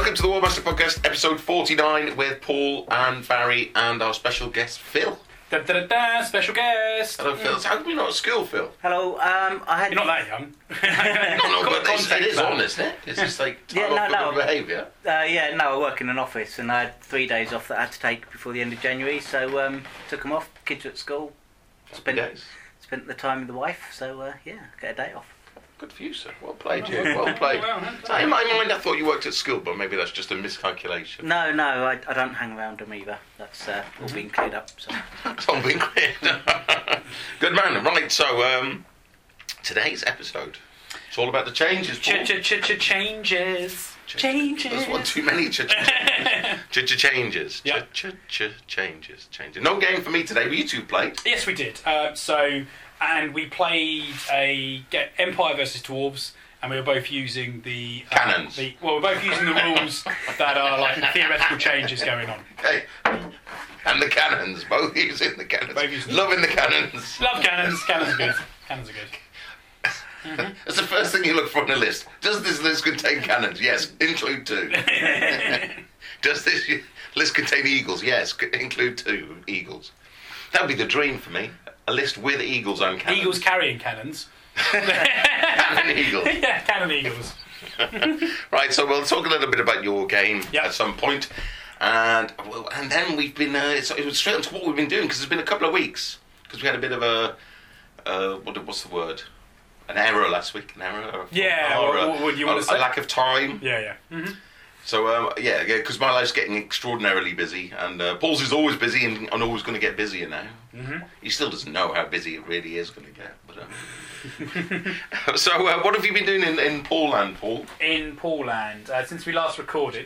welcome to the War Master Podcast, episode 49, with Paul and Barry and our special guest, Phil. Special guest. Hello, Phil. How come you're not at school, Phil? Hello, You're not that young. No, but it is on, isn't it? It's just like good behaviour. I work in an office and I had 3 days off that I had to take before the end of January, so took them off. Kids were at school. Spent the time with the wife, so get a day off. Good for you, sir. Well played, you. Well played. In my mind, I thought you worked at school, but maybe that's just a miscalculation. No, I don't hang around them either. That's all been cleared up. So. It's all been cleared. Good man. Right, so today's episode, it's all about the changes, Paul. Changes. There's one too many changes. Yep. Changes. No game for me today, but you two played. Yes, we did. And we played Empire versus Dwarves, and we were both using the cannons. We're both using the rules that are like theoretical changes going on. Okay. And the cannons, both using the cannons. Loving the cannons. Love cannons. Cannons are good. Cannons are good. Mm-hmm. That's the first thing you look for in a list. Does this list contain cannons? Yes, include 2. Does this list contain eagles? Yes, include 2 eagles. That would be the dream for me. A list with eagles and cannons. Eagles carrying cannons. Cannon eagles. Yeah, cannon eagles. Right, so we'll talk a little bit about your game at some point. And then we've been... it was straight on to what we've been doing, because it's been a couple of weeks. Because we had a bit of a... what's the word? An error last week. An error? What do you want to say? A lack of time. Yeah. Mm-hmm. So, because my life's getting extraordinarily busy, and Paul's is always busy and always going to get busier now. Mm-hmm. He still doesn't know how busy it really is going to get. But, so, what have you been doing in Paulland, Paul? In Paulland, since we last recorded.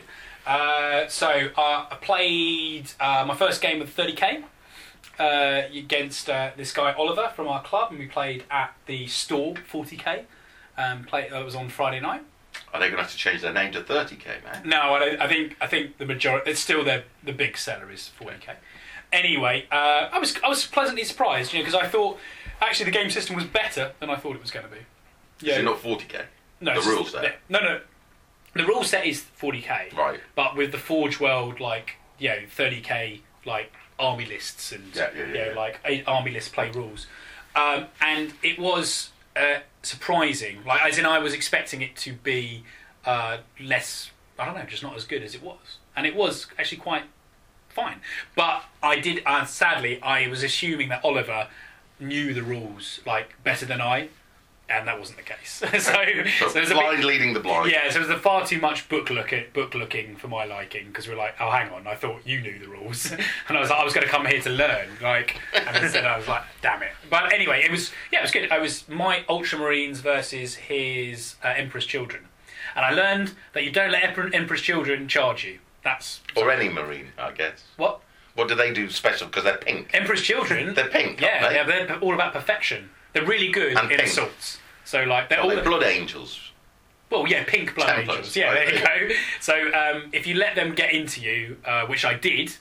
I played my first game of 30k against this guy Oliver from our club, and we played at the Store 40k. It was on Friday night. Are they going to have to change their name to 30k, man? No, I think the majority. It's still the big seller is 40k. Anyway, I was pleasantly surprised, because I thought actually the game system was better than I thought it was going to be. Yeah, not 40k. No, the rules set. No. The rule set is 40k. Right. But with the Forge World, 30k army lists and army list play rules, and it was. Surprising, as in I was expecting it to be less, just not as good as it was, and it was actually quite fine. But sadly, I was assuming that Oliver knew the rules better than I, and that wasn't the case. so there's blind leading the blind. Yeah, so there was far too much book looking for my liking, because we were like, oh, hang on, I thought you knew the rules, and I was like, I was going to come here to learn, and instead I was like, damn it. But anyway, it was good. I was my Ultramarines versus his Emperor's Children, and I learned that you don't let Emperor's Children charge you. Or any Marine, I guess. What? What do they do special? Because they're pink. Emperor's Children. They're pink. Yeah, they're all about perfection. They're really good in assaults. So they're all blood angels. Well, yeah, pink blood angels. Yeah, there you go. So if you let them get into you, which I did,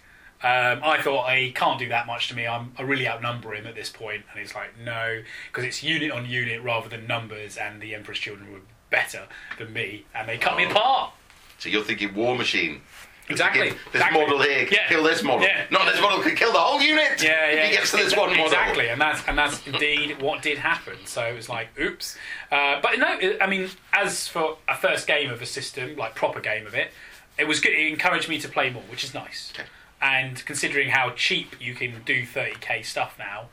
I thought I can't do that much to me. I really outnumber him at this point, and he's like, no, because it's unit on unit rather than numbers, and the Emperor's Children were better than me, and they cut me apart. So you're thinking War Machine. Exactly. This model here can kill this model. Yeah. Not this model can kill the whole unit. Yeah. If he gets to this one model. Exactly, and that's indeed what did happen. So it was like, oops. But no, I mean, as for a first game of a system, proper game of it, it was good. It encouraged me to play more, which is nice. Okay. And considering how cheap you can do 30k stuff now,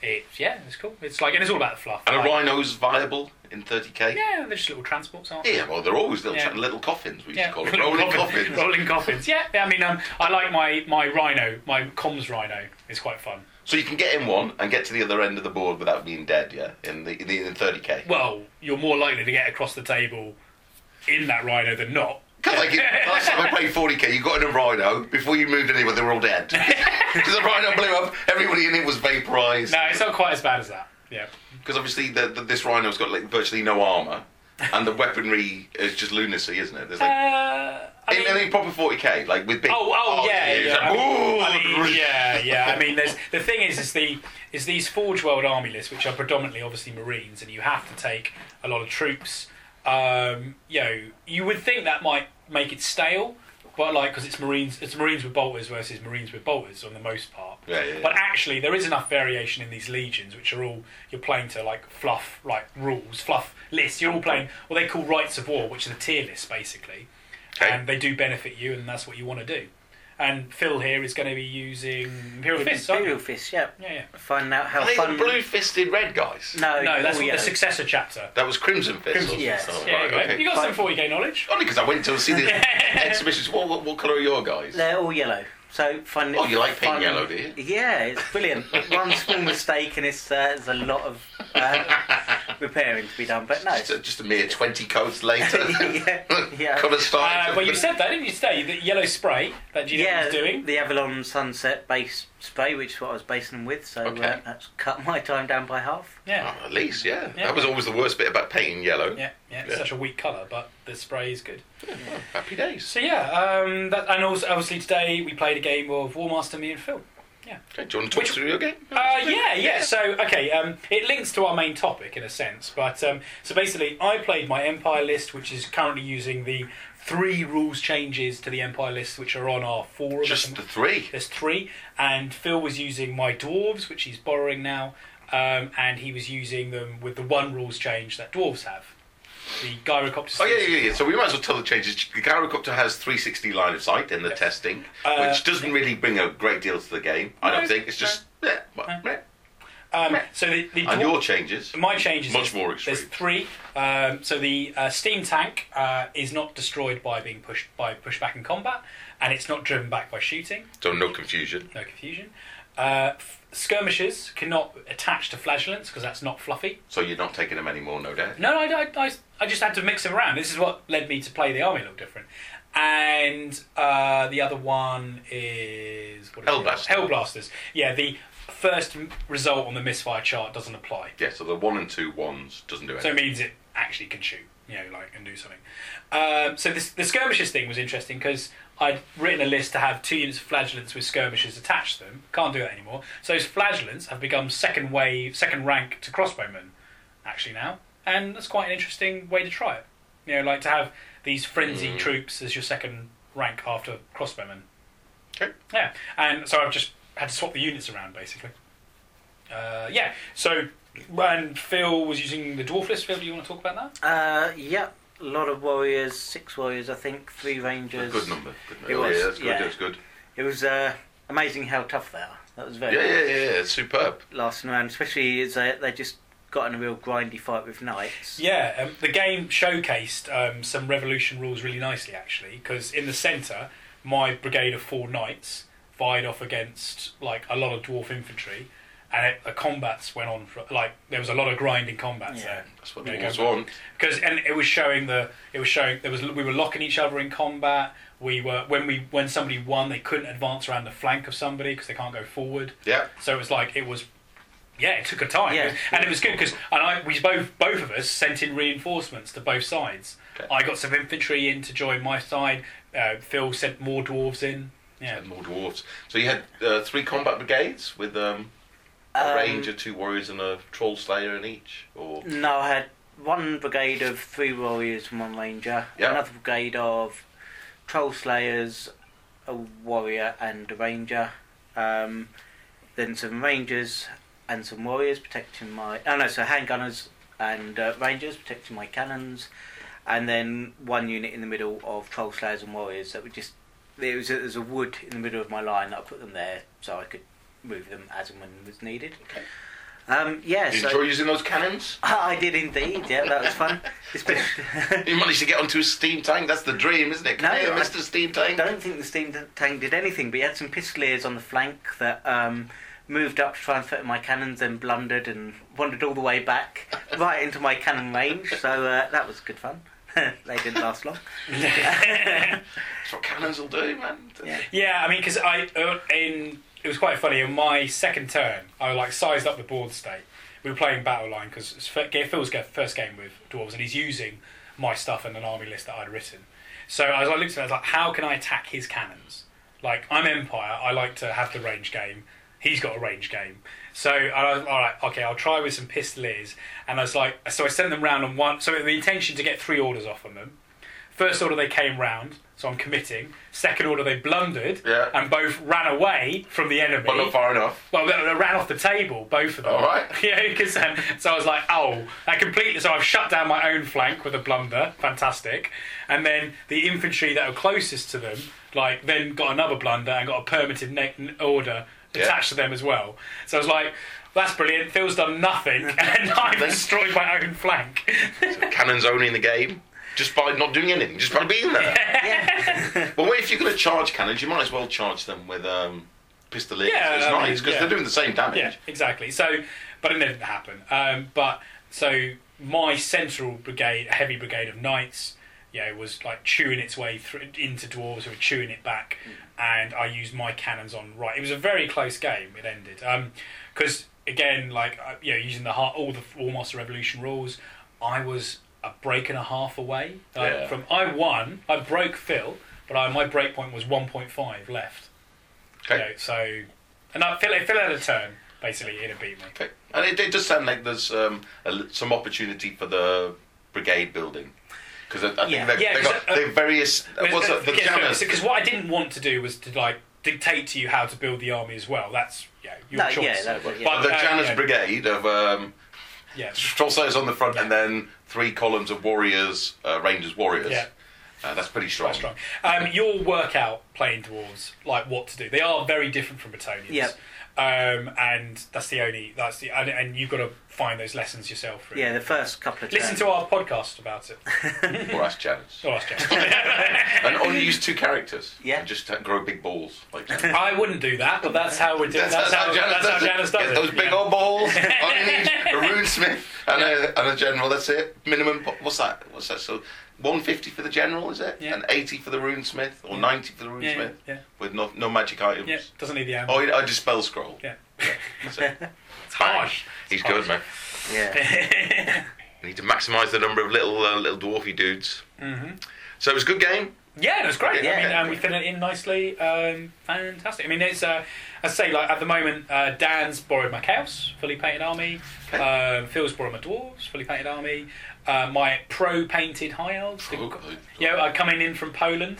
it's cool. It's and it's all about the fluff. And a rhino's viable in 30k? Yeah, they're just little transports, aren't they? Yeah, well, they're always little coffins, we just call them. Rolling coffins. Rolling coffins, yeah. I mean, I like my rhino, my comms rhino. It's quite fun. So you can get in one and get to the other end of the board without being dead, yeah? In 30k? Well, you're more likely to get across the table in that rhino than not. Last time I played 40k, you got in a rhino, before you moved anywhere, they were all dead. Because the rhino blew up, everybody in it was vaporised. No, it's not quite as bad as that, yeah. Because obviously this rhino's got virtually no armour, and the weaponry is just lunacy, isn't it? There's in proper 40k, with big... yeah. I mean, the thing is these Forge World army lists, which are predominantly obviously Marines, and you have to take a lot of troops. You would think that might make it stale, but like because it's Marines with bolters versus Marines with bolters on the most part. Yeah. But actually, there is enough variation in these legions, which are all you're playing to like fluff, like rules, fluff lists. You're all playing what they call rights of war, which are the tier lists basically, and they do benefit you, and that's what you want to do. And Phil here is going to be using Imperial Fists. Imperial Fists, yeah. Finding out how fun. Blue fisted red guys. No, that's the successor chapter. That was Crimson Fist. Yes. Okay. You got some 40k knowledge. Only because I went to see the exhibitions. What colour are your guys? They're all yellow. So finding. Oh, you like paint yellow, do you? Yeah, it's brilliant. One small mistake and there's a lot of repairing to be done. But no, just a mere 20 coats later. yeah. Colour style. Well, you said that, didn't you? Say the yellow spray that Gino was doing. The Avalon Sunset base spray, which is what I was basing them with. So that's cut my time down by half. Yeah, at least. Yeah, that was always the worst bit about painting yellow. Yeah. It's such a weak colour, but the spray is good. Yeah, happy days. So and also obviously today we played a game of Warmaster, me and Phil. Yeah. Okay, do you want to talk through your game? Yeah. So, it links to our main topic in a sense, but so basically, I played my Empire list, which is currently using the 3 rules changes to the Empire list, which are on our forum. Just the 3? There's 3, and Phil was using my Dwarves, which he's borrowing now, and he was using them with the 1 rules change that Dwarves have. The Gyrocopter. Oh yeah. So we might as well tell the changes. The Gyrocopter has 360 line of sight in the testing, which doesn't really bring a great deal to the game. I don't think. It's just So the and your changes. My changes much more extreme. There's 3. So the steam tank is not destroyed by being pushed back in combat, and it's not driven back by shooting. So no confusion. Skirmishers cannot attach to flagellants because that's not fluffy. So you're not taking them anymore, no doubt? No, I just had to mix them around. This is what led me to play the army a little different. And the other one is... Hellblasters. Yeah, the first result on the misfire chart doesn't apply. Yeah, so the 1 and 2 ones doesn't do anything. So it means it actually can shoot, and do something. So the skirmishers thing was interesting because I'd written a list to have 2 units of flagellants with skirmishers attached to them. Can't do that anymore. So those flagellants have become second rank to crossbowmen, actually now. And that's quite an interesting way to try it. Like to have these frenzied troops as your second rank after crossbowmen. Okay. Yeah, and so I've just had to swap the units around, basically. So, and Phil was using the dwarf list. Phil, do you want to talk about that? Yeah. A lot of warriors, 6 warriors, I think, 3 rangers. A good number. It was, that's good. That's good. It was amazing how tough they are. That was very Yeah, superb. Lasting around, especially as they just got in a real grindy fight with knights. Yeah, the game showcased some Revolution rules really nicely, actually, because in the centre, my brigade of 4 knights fired off against like a lot of dwarf infantry. And the combats went on for there was a lot of grinding combats there. That's what dwarves want. Because it was showing we were locking each other in combat. We were when somebody won, they couldn't advance around the flank of somebody because they can't go forward. Yeah. So it took a time. Yeah. And it was good because we both of us sent in reinforcements to both sides. Okay. I got some infantry in to join my side. Phil sent more dwarves in. Yeah. More dwarves. So you had 3 combat brigades with a ranger, 2 warriors, and a troll slayer in each, or no? I had 1 brigade of 3 warriors and 1 ranger. Another brigade of troll slayers, a warrior, and a ranger. Then some rangers and some warriors protecting my. So handgunners and rangers protecting my cannons, and then 1 unit in the middle of troll slayers and warriors. That would just there was a wood in the middle of my line that I put them there so I could move them as and when was needed. Okay. Did you enjoy using those cannons? I did indeed. Yeah, that was fun. Especially you managed to get onto a steam tank. That's the dream, isn't it? Mr. Steam Tank. I don't think the steam tank did anything, but he had some pistoliers on the flank that moved up to try and threaten my cannons, then blundered and wandered all the way back right into my cannon range. So that was good fun. They didn't last long. That's what cannons will do, man. Yeah, I mean, because it was quite funny. In my second turn, I sized up the board state. We were playing Battle Line because it's Phil's first game with dwarves, and he's using my stuff and an army list that I'd written. So as I looked at it, I was like, how can I attack his cannons? Like, I'm Empire. I like to have the range game. He's got a range game. So I was all right. Okay, I'll try with some pistoliers. And I was like, so I sent them round on one. So the intention to get 3 orders off on them. First order they came round, so I'm committing. Second order they blundered, and both ran away from the enemy. But not far enough. Well, they ran off the table, both of them. All right. Yeah, because so I was like, that completely. So I've shut down my own flank with a blunder, fantastic. And then the infantry that are closest to them, like, then got another blunder and got a permitted order attached to them as well. So I was like, that's brilliant. Phil's done nothing, and I've destroyed my own flank. So cannons owning the game. Just by not doing anything, just by being there. Yeah. Well, if you're going to charge cannons, you might as well charge them with pistoliers. It's nice because they're doing the same damage. Yeah, exactly. So, but it didn't happen. So my central brigade, heavy brigade of knights, was like chewing its way through into dwarves who were chewing it back, and I used my cannons on right. It was a very close game. It ended because again, like using all the War Master Revolution rules, I was a break and a half away. I won. I broke Phil, but my break point was 1.5 left. Okay. And Phil had a turn basically. It'd beat me. Okay. And it does sound like there's some opportunity for the brigade building because I think they're various. Because what I didn't want to do was to like dictate to you how to build the army as well. That's your choice. But the Janus brigade of. Trollslayers on the front, and then 3 columns of warriors, Rangers warriors. Yeah. That's pretty strong. Quite strong. You'll work out playing dwarves, like what to do. They are very different from Bretonnians. Yep. And and you've got to find those lessons yourself. Really. Yeah, the first couple of turns. Listen to our podcast about it. Or ask Janus. And only use 2 characters. Yeah. And just grow big balls. Like I wouldn't do that, but that's how we do it. That's how Janus does it. Those big old balls. Only need a runesmith and a general. That's it. Minimum. What's that? So 150 for the general, is it? Yeah. And 80 for the runesmith, or 90 for the runesmith. Yeah. With no magic items. Yeah. Doesn't need the ammo. Oh, I just spell scroll. Yeah. That's it. It's harsh. He's good, man. Yeah. You need to maximise the number of little dwarfy dudes. Mm-hmm. So it was a good game. Yeah, it was great. Yeah, we fit it in nicely. Fantastic. I mean, it's I say, like at the moment, Dan's borrowed my chaos, fully painted army. Okay. Phil's borrowed my dwarves, fully painted army. My pro-painted high elves. Are coming in from Poland.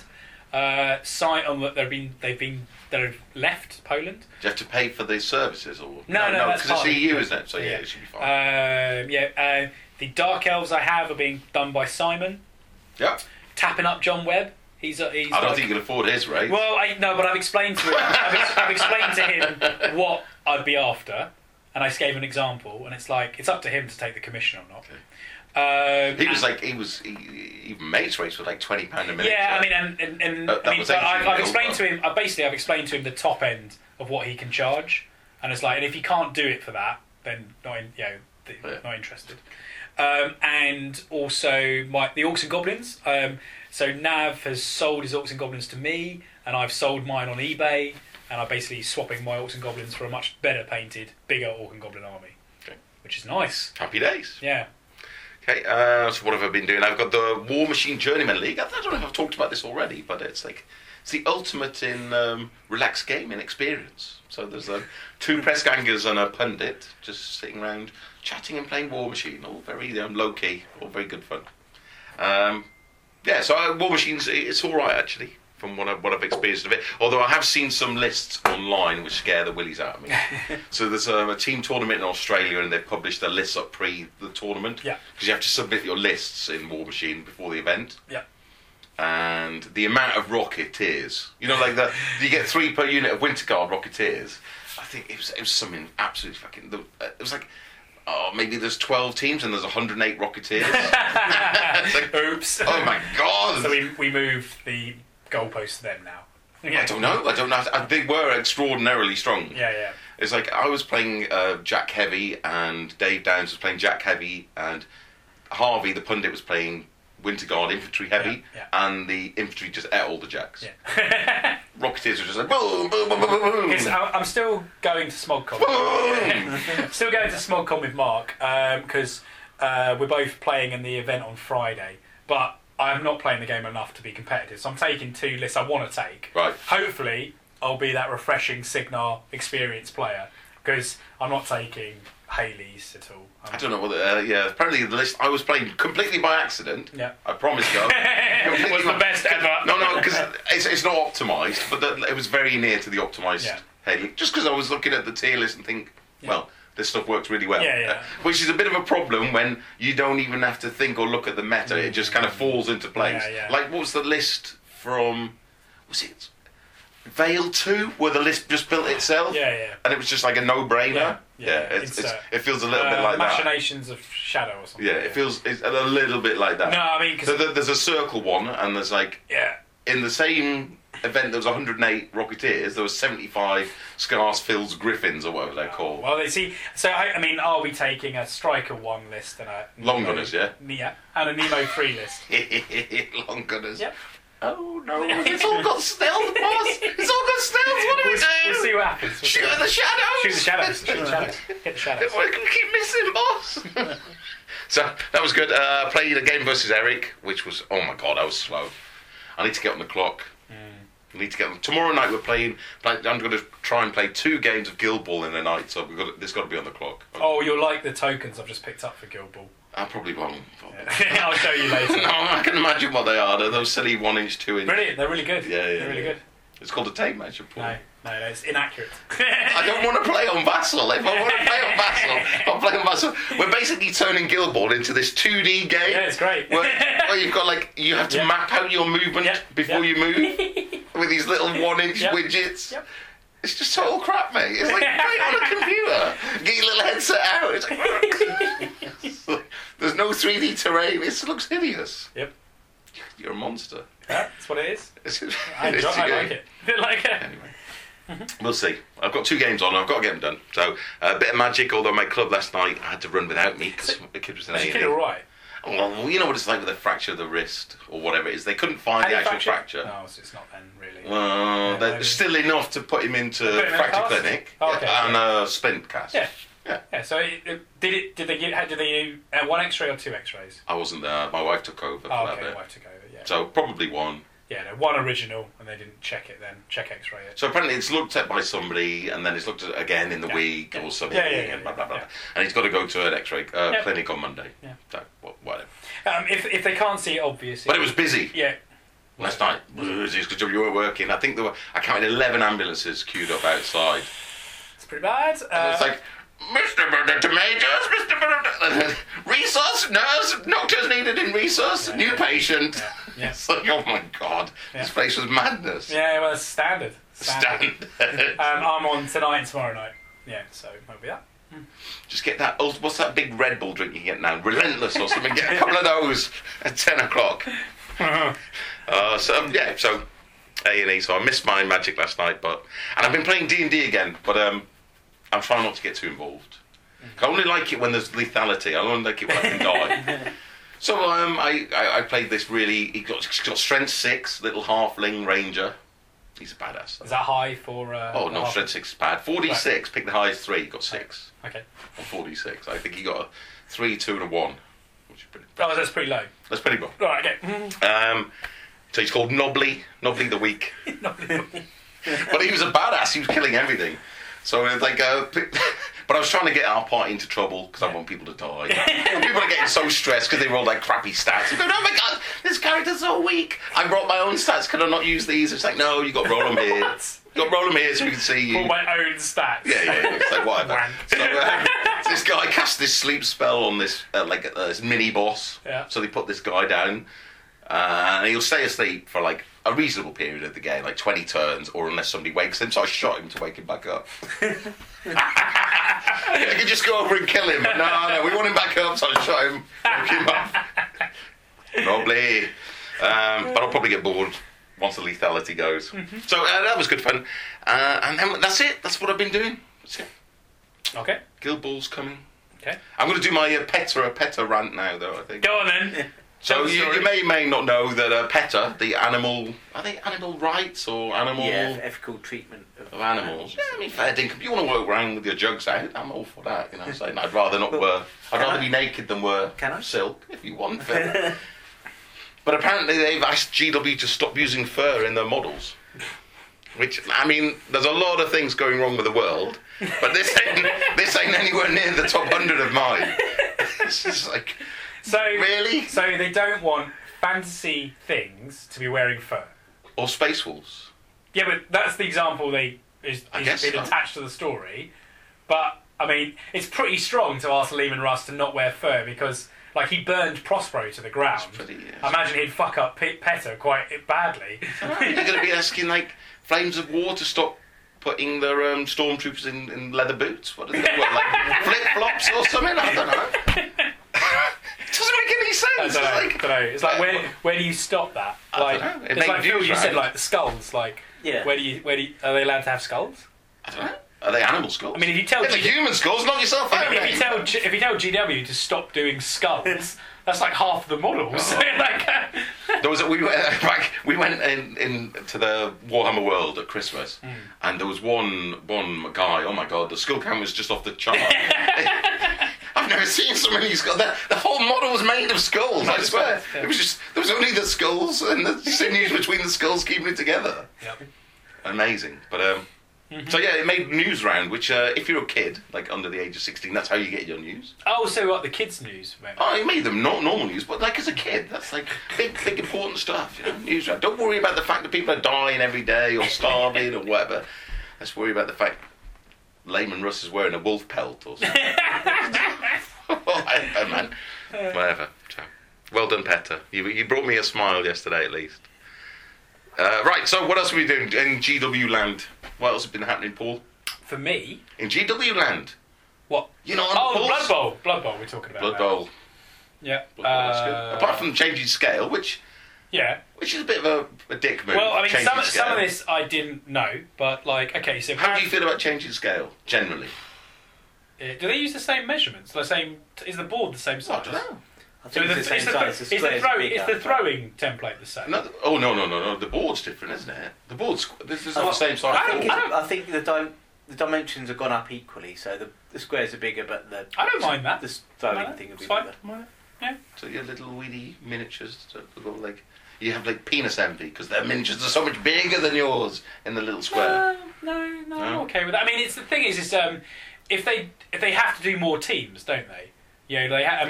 They've left Poland. Do you have to pay for the services or no? That's because it's EU, isn't it? So it should be fine. The dark elves I have are being done by Simon. Yeah. Tapping up John Webb. I don't think you can afford his rate. Well, but I've explained to him. I've explained to him what I'd be after, and I gave an example, and it's like it's up to him to take the commission or not. Okay. Even mate's rates were like £20 a minute. Yeah, I've explained to him. I've explained to him the top end of what he can charge, and it's like, and if he can't do it for that, then not interested. And also the Orcs and Goblins. So Nav has sold his Orcs and Goblins to me, and I've sold mine on eBay, and I'm basically swapping my Orcs and Goblins for a much better painted, bigger Orc and Goblin army, which is nice. Happy days. Yeah. Okay, so what have I been doing? I've got the War Machine Journeyman League. I don't know if I've talked about this already, but it's the ultimate in relaxed gaming experience. So there's 2 press gangers and a pundit just sitting around chatting and playing War Machine, all very low-key, all very good fun. So War Machines, it's all right actually, from what I've experienced of it. Although I have seen some lists online which scare the willies out of me. So there's a team tournament in Australia, and they've published their lists up pre the tournament. Yeah. Because you have to submit your lists in War Machine before the event. Yeah. And the amount of Rocketeers, you get 3 per unit of Winter Guard Rocketeers. I think it was something absolutely fucking. It was like. Oh, maybe there's 12 teams and there's 108 Rocketeers. Oops. Oh my god. So we moved the goalposts to them now. Yeah. I don't know. They were extraordinarily strong. Yeah. It's like I was playing Jack Heavy, and Dave Downs was playing Jack Heavy, and Harvey, the pundit, was playing Winter Guard Infantry Heavy, and the infantry just ate all the Jacks. Yeah. Rocketeers were just like boom, boom, boom, boom, boom. I'm still going to SmogCon. Still going to SmogCon with Mark because we're both playing in the event on Friday, but I'm not playing the game enough to be competitive. So I'm taking 2 lists I want to take. Right. Hopefully, I'll be that refreshing Signar experienced player because I'm not taking Haleys at all. I don't know what. Apparently the list I was playing completely by accident. Yeah. I promise you. It was the best ever. No, because it's not optimised, but it was very near to the optimised Haley. Just because I was looking at the tier list and think, well, this stuff works really well. Which is a bit of a problem when you don't even have to think or look at the meta. It just kind of falls into place. Like, what was the list from? Was it Veil 2, where the list just built itself? And it was just like a no-brainer. It feels a little bit like Machinations of Shadow or something. It feels it's a little bit like that. No, I mean, so there's a circle one, and there's like in the same event there was 108 Rocketeers, there was 75 Skarsfield's Griffins or whatever they're called. Well, they see. So I mean, are we taking a Striker 1 list and a Long Gunners, and a Nemo 3 list? Long Gunners. Yep. Oh no! It's all got stealth, boss. It's all got stealth. What do we do? We'll see what happens. Shoot the shadows. Shoot the shadows. Shoot the shadows. Hit the shadows. We can keep missing, boss. So that was good. Played a game versus Eric, which was I was slow. I need to get on the clock. I need to get on. Tomorrow night we're playing. I'm going to try and play 2 games of Guild Ball in the night. So this got to be on the clock. Oh, you'll like the tokens I've just picked up for Guild Ball. I probably won't. I'll show you later. No, I can imagine what they are. They're those silly 1-inch, 2-inch. Brilliant, they're really good. They're really good. It's called a tape measure, Paul. No, it's inaccurate. I don't want to play on Vassal. If I want to play on Vassal, I'll play on Vassal. We're basically turning Guild Ball into this 2D game. Yeah, it's great. Where you've got you have to map out your movement before you move with these little 1-inch widgets. Yep. It's just total crap, mate. It's like playing on a computer. Get your little headset out. It's like, there's no 3D terrain. It looks hideous. Yep. You're a monster. Yeah, that's what it is. I like it. Anyway, we'll see. I've got 2 games on. I've got to get them done. So a bit of magic. Although my club last night had to run without me because the kid was in A&E. Was the kid all right? Well, you know what it's like with a fracture of the wrist or whatever it is. They couldn't find the actual fracture. No, so it's not then really. Well, there's still enough to put him into fracture clinic and a splint cast. Yeah. So did they do 1 X-ray or 2 X-rays? I wasn't there. My wife took over for that bit. My wife took over. Yeah. So probably 1. Yeah, no, 1 original, and they didn't check it then. Check X-ray it. So apparently it's looked at by somebody, and then it's looked at again in the week or something. Blah, blah, blah. And he's got to go to an X-ray clinic on Monday. Yeah. So, whatever. If they can't see it, obviously. But it was busy. Yeah. Last night, because you were working. I think I counted 11 ambulances queued up outside. It's pretty bad. It's like, Mr. Tomatoes, Mr. Resource, nurse, doctors needed in resource, new patient. Yeah. It's like, oh my god, this place was madness. Yeah, well, it's standard. I'm on tonight and tomorrow night. Yeah, so might be that. Just get that. What's that big Red Bull drink you get now? Relentless or something. Get a couple of those at 10 o'clock. So A&E. So I missed my Magic last night, and I've been playing D&D again, but I'm trying not to get too involved. I only like it when there's lethality. I only like it when I can die. So I played this really. He's got strength 6, little halfling ranger. He's a badass. Is that high for? No, strength 6 is bad. 46. Right. Pick the highest 3. He got 6. Okay. On 46, I think he got a 3, 2, and a 1, which is pretty. Oh, that's pretty low. That's pretty low. Right. Okay. So he's called Knobbly the Weak. But he was a badass. He was killing everything. So it's like, but I was trying to get our party into trouble because I want people to die. People are getting so stressed because they roll like crappy stats. They're going, oh my god, this character's so weak. I brought my own stats. Can I not use these? It's like, no, you got to roll them here. You got to roll them here so we can see you. All my own stats. Yeah. It's like whatever. So this guy cast this sleep spell on this this mini boss. Yeah. So they put this guy down, and he'll stay asleep for like a reasonable period of the game, like 20 turns, or unless somebody wakes him. So I shot him to wake him back up. I could just go over and kill him. But no, we want him back up, so I shot him, woke him up. Probably. But I'll probably get bored once the lethality goes. Mm-hmm. So that was good fun. And then that's it. That's what I've been doing. That's it. Okay. Guild Ball's coming. Okay. I'm going to do my PETA rant now, though, I think. Go on then. So you may not know that PETA, the animal... Are they animal rights or animal... Yeah, ethical treatment of animals. Yeah, I mean, fair dinkum. If you want to walk around with your jugs out, I'm all for that, you know. Saying I'd rather not wear... I'd rather be naked than wear silk, if you want. But apparently they've asked GW to stop using fur in their models. Which, I mean, there's a lot of things going wrong with the world, but this ain't anywhere near the top 100 of mine. It's just like, really? So they don't want fantasy things to be wearing fur. Or Space Wolves. Yeah, but that's the example been attached to the story. But, I mean, it's pretty strong to ask Lehman Russ to not wear fur because, like, he burned Prospero to the ground. I imagine he'd fuck up Petter quite badly. You're going to be asking, like, Flames of War to stop putting their stormtroopers in leather boots? What are they, like flip-flops or something? I don't know. It doesn't make any sense. I don't know. It's like, where do you stop that? Like, I don't know. It's like Phil, you said, like, the skulls. Like, where do you, are they allowed to have skulls? I don't know. Are they animal skulls? I mean, if you tell human skulls, knock yourself out. If you tell GW to stop doing skulls, that's like half the models. There was we went in to the Warhammer World at Christmas, and there was one guy. Oh my god, the skull count was just off the chart. I've never seen so many skulls. The whole model was made of skulls. I swear, it was just there was only the skulls and the sinews between the skulls keeping it together. Yep. Amazing, but. So yeah, it made news round, which if you're a kid, like under the age of 16, that's how you get your news. Oh, so what, the kids' news? Maybe? Oh, it made them not normal news, but like as a kid, that's like big important stuff, you know, news round. Don't worry about the fact that people are dying every day or starving or whatever. Let's worry about the fact Lehman Russ is wearing a wolf pelt or something. Whatever, man. Whatever. So, well done, Petter. You brought me a smile yesterday at least. Right, so what else are we doing in GW land? What else has been happening, Paul? For me? In GW land. What? You know, Blood Bowl. Blood Bowl we're talking about. Blood Bowl. Yeah. Blood Bowl, that's good. Apart from changing scale, which is a bit of a dick move. Well, I mean, some of this I didn't know, but like, okay, so... How do you feel about changing scale, generally? Do they use the same measurements? The same? Is the board the same size? I don't know. So it's the throwing template the same? No, no. The board's different, isn't it? The board's not the same size. I think the dimensions have gone up equally, so the squares are bigger, but I don't mind that. The throwing thing will be bigger. Yeah. So your little weedy miniatures, like you have like penis envy because their miniatures are so much bigger than yours in the little square. No, I'm okay with that. I mean, the thing is if they have to do more teams, don't they? Yeah,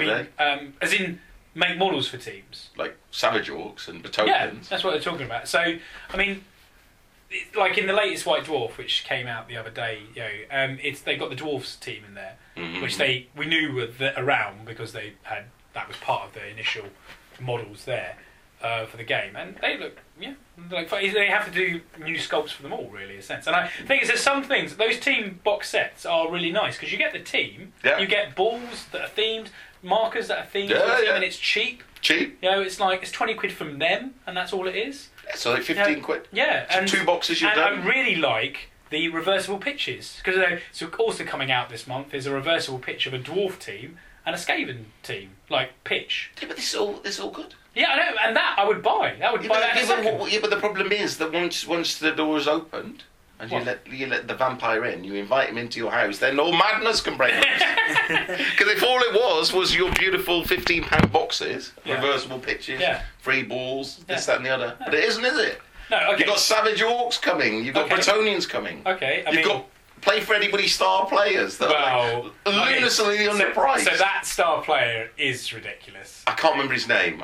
as in make models for teams. Like Savage Orcs and Batonians. Yeah, that's what they're talking about. So, I mean, like in the latest White Dwarf, which came out the other day, they've got the Dwarfs team in there, which we knew were around because that was part of the initial models there for the game, and they look, like they have to do new sculpts for them all, really, in a sense. And I think there's some things, those team box sets are really nice because you get the team, you get balls that are themed, markers that are themed, and it's cheap. Cheap. It's like it's 20 quid from them, and that's all it is. So like 15 quid. Yeah, so and 2 boxes you've done. And I really like the reversible pitches because so also coming out this month is a reversible pitch of a dwarf team and a Skaven team, like pitch. Yeah, but this is all good. Yeah, I know, and that I would buy. I would buy that. But the problem is that once the door is opened and you let the vampire in, you invite him into your house, then all madness can break loose. Because if all it was your beautiful £15 boxes, reversible pitches, free balls, this, that, and the other, but it isn't, is it? No. Okay. You've got Savage Orcs coming. You've got Bretonians coming. Okay. You've got Play for Anybody star players that are lunatically underpriced. So that star player is ridiculous. I can't remember his name.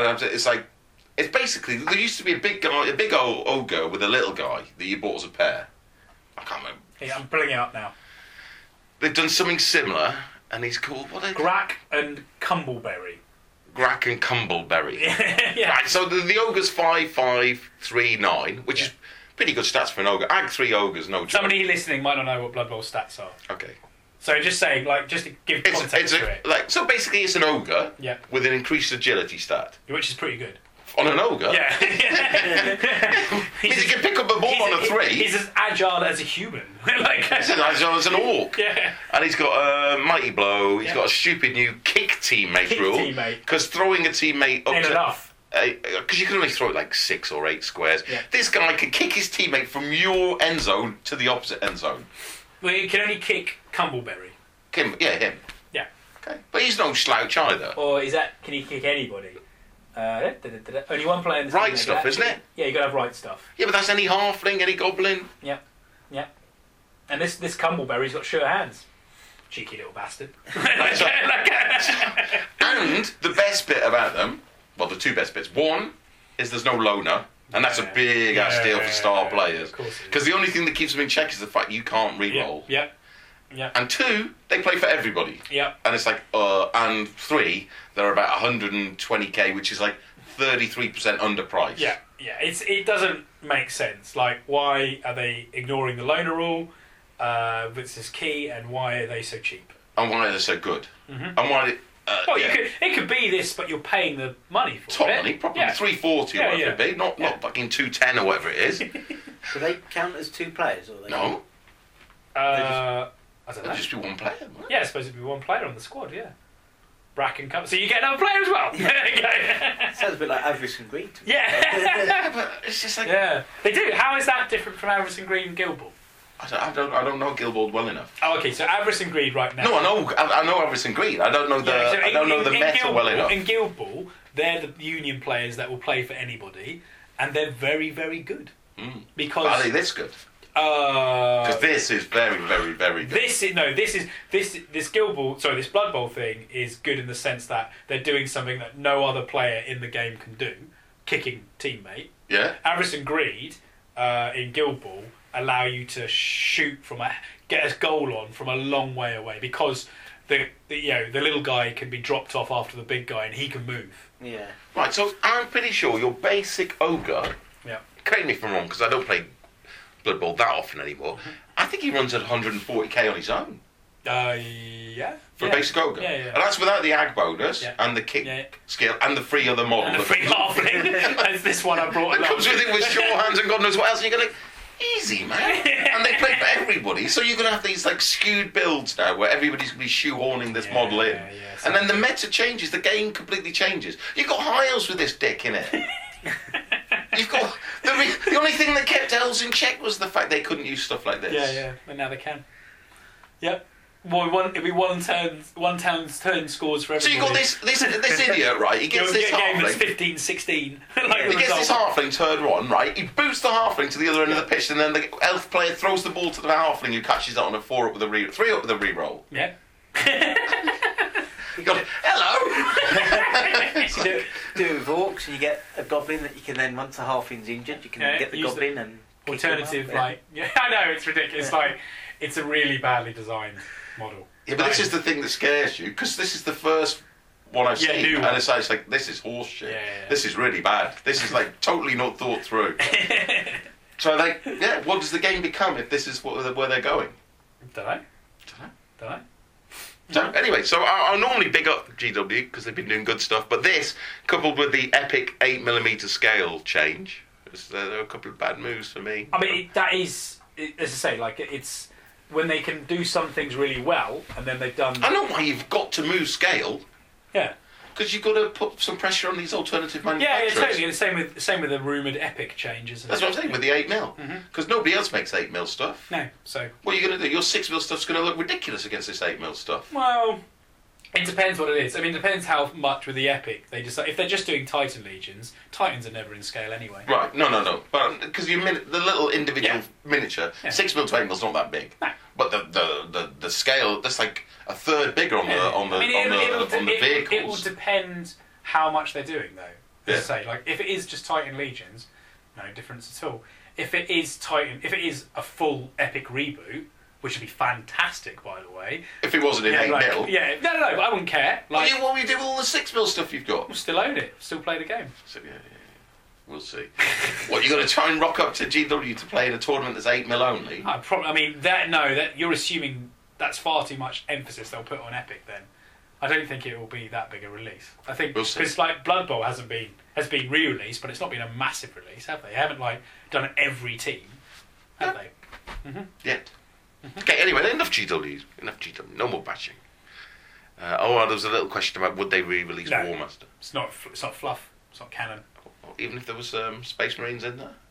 It's basically, there used to be a big old ogre with a little guy that you bought as a pair. I can't remember. Yeah, I'm pulling it up now. They've done something similar, and he's called Grack and Cumbleberry. Grack and Cumbleberry. Yeah. Right, so the ogre's 5539, which is pretty good stats for an ogre. Ag 3 ogres, no joke. Somebody listening might not know what Blood Bowl stats are. Okay. So just saying, just to give context to it. So basically it's an ogre with an increased agility stat. Which is pretty good. On an ogre? Yeah. Means he can pick up a ball on a 3. He's as agile as a human. He's as agile as an orc. Yeah. And he's got a mighty blow. He's got a stupid new kick teammate rule. Because throwing a teammate up ain't enough. Because you can only throw it like 6 or 8 squares. Yeah. This guy can kick his teammate from your end zone to the opposite end zone. Well, he can only kick Cumbleberry. Him. Yeah. Okay. But he's no slouch either. Or can he kick anybody? Only one player in the Right stuff, isn't it? Yeah, you got to have right stuff. Yeah, but that's any halfling, any goblin. Yeah. And this Cumbleberry's got sure hands. Cheeky little bastard. And the best bit about them, well, the two best bits. One is there's no loner, and that's a big ass deal for star players. Because the only thing that keeps them in check is the fact you can't re-roll. Yeah. And two, they play for everybody. Yeah. And it's like, and three, they're about 120k, which is like 33% underpriced. Yeah. It doesn't make sense. Like, why are they ignoring the loner rule? Which is key, and why are they so cheap? And why are they so good? Mm-hmm. And why? It could be this, but you're paying the money for top it. money, probably 340 or whatever it be, not fucking 210 or whatever it is. Do they count as two players, or no? I don't know. It'd just be one player. Yeah, it's supposed to be one player on the squad. Yeah. Bracken comes, so you get another player as well. Yeah. Sounds a bit like Avarice and Greed to me. Yeah, but it's just like they do. How is that different from Avarice and Greed and Guild Ball? I don't know Guild Ball well enough. Oh, okay. So Avarice and Greed right now. No, I know Avarice and Greed. I don't know the meta well enough. In Guild Ball, they're the union players that will play for anybody, and they're very, very good. Because are they this good? Because this is very, very, very good. This Guild Ball, this Blood Bowl thing is good in the sense that they're doing something that no other player in the game can do, kicking teammate. Yeah. Avarice and Greed in Guild Ball allow you to shoot get a goal on from a long way away because the little guy can be dropped off after the big guy and he can move. Yeah. Right. So I'm pretty sure your basic ogre. Yeah. Correct me if I'm wrong because I don't play Blood Bowl that often anymore. I think he runs at 140k on his own. Yeah. For a basic ogre. Yeah. And that's without the ag bonus and the kick skill and the free other model. And the free halfling. That's this one I brought along. It comes with it with sure hands and God knows what else. And you're going, easy, man. And they play for everybody. So you're going to have these like skewed builds now where everybody's going to be shoehorning this model in. And then the meta changes. The game completely changes. You've got Hiles with this dick in it. You've got the only thing that kept elves in check was the fact they couldn't use stuff like this. Yeah, and now they can. Yep. Well, it'd be one turn scores for everybody. So you got this idiot, right? He gets this halfling. 15-16. He gets this halfling turn one, right? He boots the halfling to the other end of the pitch, and then the elf player throws the ball to the halfling who catches it on a 3 up with a reroll. Yeah. You got hello. So do it with orcs, and you get a goblin that you can then, once the halfling's injured, you can get the goblin and alternative. I know it's ridiculous. Like it's a really badly designed model. Yeah, but this is the thing that scares you because this is the first one I've seen, and it's like this is horse shit. This is really bad. This is like totally not thought through. So like, what does the game become if this is where they're going? Don't know. So anyway, so I normally big up GW because they've been doing good stuff, but this, coupled with the epic 8mm scale change, there are a couple of bad moves for me. I mean, that is, as I say, like it's when they can do some things really well, and then they've done. I know why you've got to move scale. Yeah. Because you've got to put some pressure on these alternative manufacturers. Yeah, totally. The same with the rumoured Epic changes. That's what I'm saying with the 8mm. Because nobody else makes 8mm stuff. No, so... What are you going to do? Your 6mm stuff's going to look ridiculous against this 8mm stuff. Well, it depends what it is. I mean, it depends how much with the Epic they decide. If they're just doing Titan Legions, Titans are never in scale anyway. Right, no. But because the little individual miniature, 6mm to 8mm's not that big. No. But the scale, that's like a third bigger on the vehicles. It will depend how much they're doing, though. As I say, like if it is just Titan Legions, no difference at all. If it is a full Epic reboot, which would be fantastic, by the way. If it wasn't in 8mm. Yeah, no, but I wouldn't care. Like, what will you do with all the 6mm stuff you've got? We'll still own it. Still play the game. So, yeah. We'll see. What, you're going to try and rock up to GW to play in a tournament that's 8mm only? You're assuming that's far too much emphasis they'll put on Epic then. I don't think it will be that big a release. I think because like Blood Bowl has been re-released, but it's not been a massive release, have they? They haven't like done every team, have they? Mm-hmm. Yet. Okay. Anyway, enough GW. No more bashing. There was a little question about would they re-release War Master? It's not fluff. It's not canon. Even if there was Space Marines in there?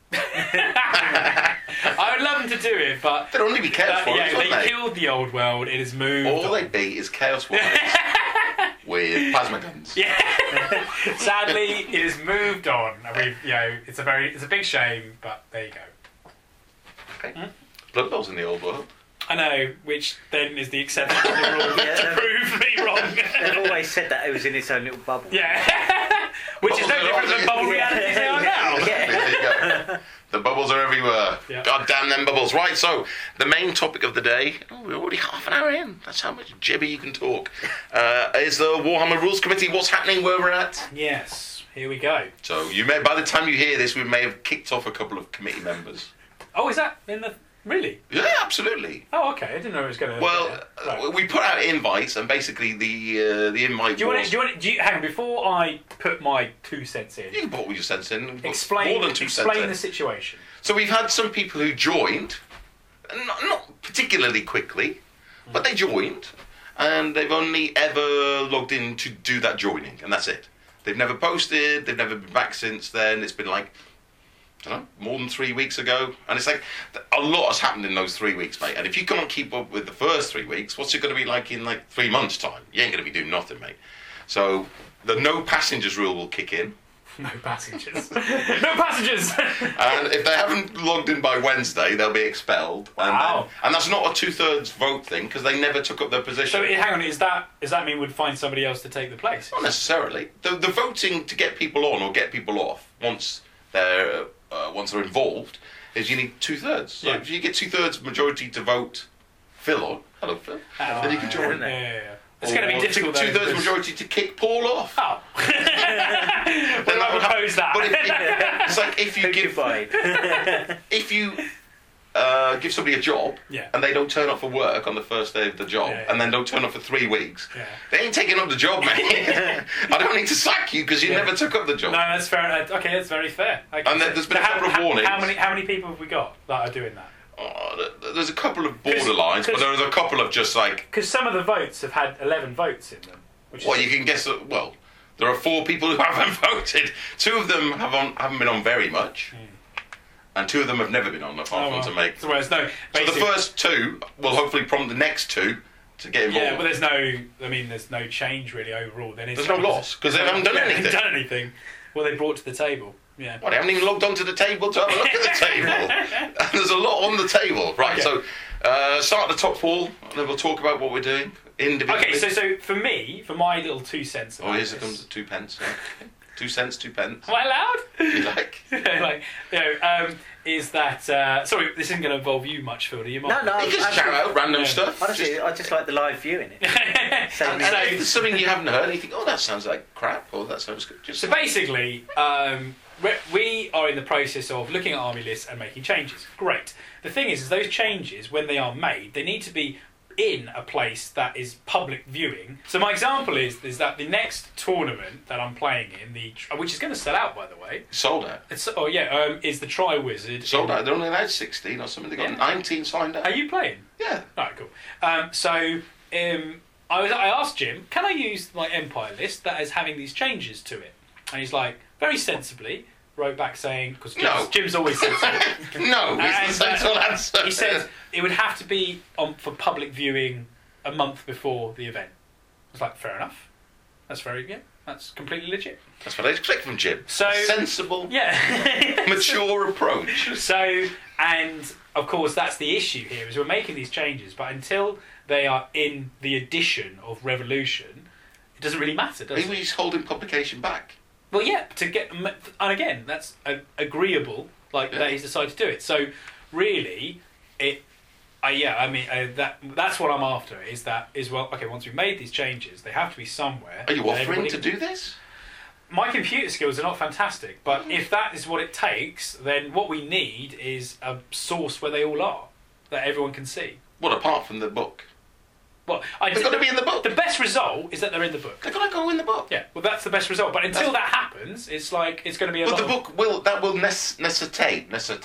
I would love them to do it, but they'd only be Chaos Warriors, they killed the old world. It has moved. All they beat is Chaos Warriors with plasma guns. Yeah. Sadly, it has moved on. I mean, it's a big shame, but there you go. Okay. Blood Bowl's in the old world. I know, which then is the exception to the rule to prove me wrong. They've always said that it was in its own little bubble. Yeah. Which is no different than bubble realities they are now. Yeah. There you go. The bubbles are everywhere. Yeah. God damn them bubbles. Right, so the main topic of the day, we're already half an hour in. That's how much jibber you can talk. Is the Warhammer Rules Committee. What's happening, where we're at? Yes, here we go. So by the time you hear this, we may have kicked off a couple of committee members. Oh, is that in the... Really? Yeah, absolutely. Oh, okay. I didn't know it was going to... Well, we put out invites, and basically the invite hang on, before I put my 2 cents in... You can put all your cents in. Explain the situation. So we've had some people who joined, not particularly quickly, but they joined, and they've only ever logged in to do that joining, and that's it. They've never posted, they've never been back since then. It's been like, I don't know, more than 3 weeks ago. And it's like, a lot has happened in those 3 weeks, mate. And if you can't keep up with the first 3 weeks, what's it going to be like in like 3 months' time? You ain't going to be doing nothing, mate. So the no passengers rule will kick in. No passengers. No passengers! And if they haven't logged in by Wednesday, they'll be expelled. Wow. And that's not a 2/3 vote thing, because they never took up their position. So hang on, does that mean we'd find somebody else to take the place? Not necessarily. The voting to get people on or get people off once they're involved is you need 2/3. So if you get 2/3 majority to vote Phil on, hello Phil, then you can join. Yeah. It's going to be difficult. 2/3 majority to kick Paul off. Oh. Then I would oppose that. But it's like if you give somebody a job and they don't turn up for work on the first day of the job and then don't turn up for 3 weeks, they ain't taking up the job, mate. I don't need to sack you because you never took up the job. No, that's fair. Okay, that's very fair. And there's been a couple of warnings. How many people have we got that are doing that? There's a couple of borderlines, but there's a couple of just like... Because some of the votes have had 11 votes in them. You can guess that, there are 4 people who haven't voted. 2 of them haven't been on very much. And 2 of them have never been on, apart from to make... So the first 2 will hopefully prompt the next 2 to get involved. Yeah, but there's no change really overall. Then there's no loss, because they haven't done anything. They haven't done anything. Well, they brought to the table. Yeah. Well, they haven't even logged onto the table to have a look at the table. And there's a lot on the table. Right, so start at the top, Paul, and then we'll talk about what we're doing individually. Okay, so for my little 2 cents... here comes the 2 pence. Okay. 2 cents, 2 pence. Am I allowed? You like? Is that... sorry, this isn't going to involve you much, Phil, do you mind? No. You just shout out random stuff. Honestly, I just like the live viewing it. And if there's something you haven't heard, and you think, that sounds like crap, or that sounds good. So basically, we are in the process of looking at army lists and making changes. Great. The thing is those changes, when they are made, they need to be in a place that is public viewing. So my example is that the next tournament that I'm playing in, which is going to sell out, by the way. Sold out. Is the Tri-Wizard. Sold out. They're only allowed 16 or something. They got 19 signed up. Are you playing? Yeah. Alright, cool. I asked Jim, can I use my Empire list that is having these changes to it? And he's like, very sensibly, wrote back saying, because Jim's always sensible. No, it's the sensible answer. He said it would have to be on for public viewing a month before the event. I was like, fair enough. That's completely legit. That's what I expect from Jim. So sensible, yeah, mature approach. So, and of course, that's the issue here is we're making these changes, but until they are in the edition of Revolution, it doesn't really matter, does it? Maybe he's holding publication back. Well, yeah, and again, that's agreeable. That he's decided to do it. So, really, that's what I'm after. Once we've made these changes, they have to be somewhere. Are you offering to do this? My computer skills are not fantastic, but if that is what it takes, then what we need is a source where they all are that everyone can see. Well, apart from the book. Well, they've got to be in the book. The best result is that they're in the book. They've got to go in the book. Yeah, well, that's the best result. But until that happens, it's going to be a lot. But the book will necessitate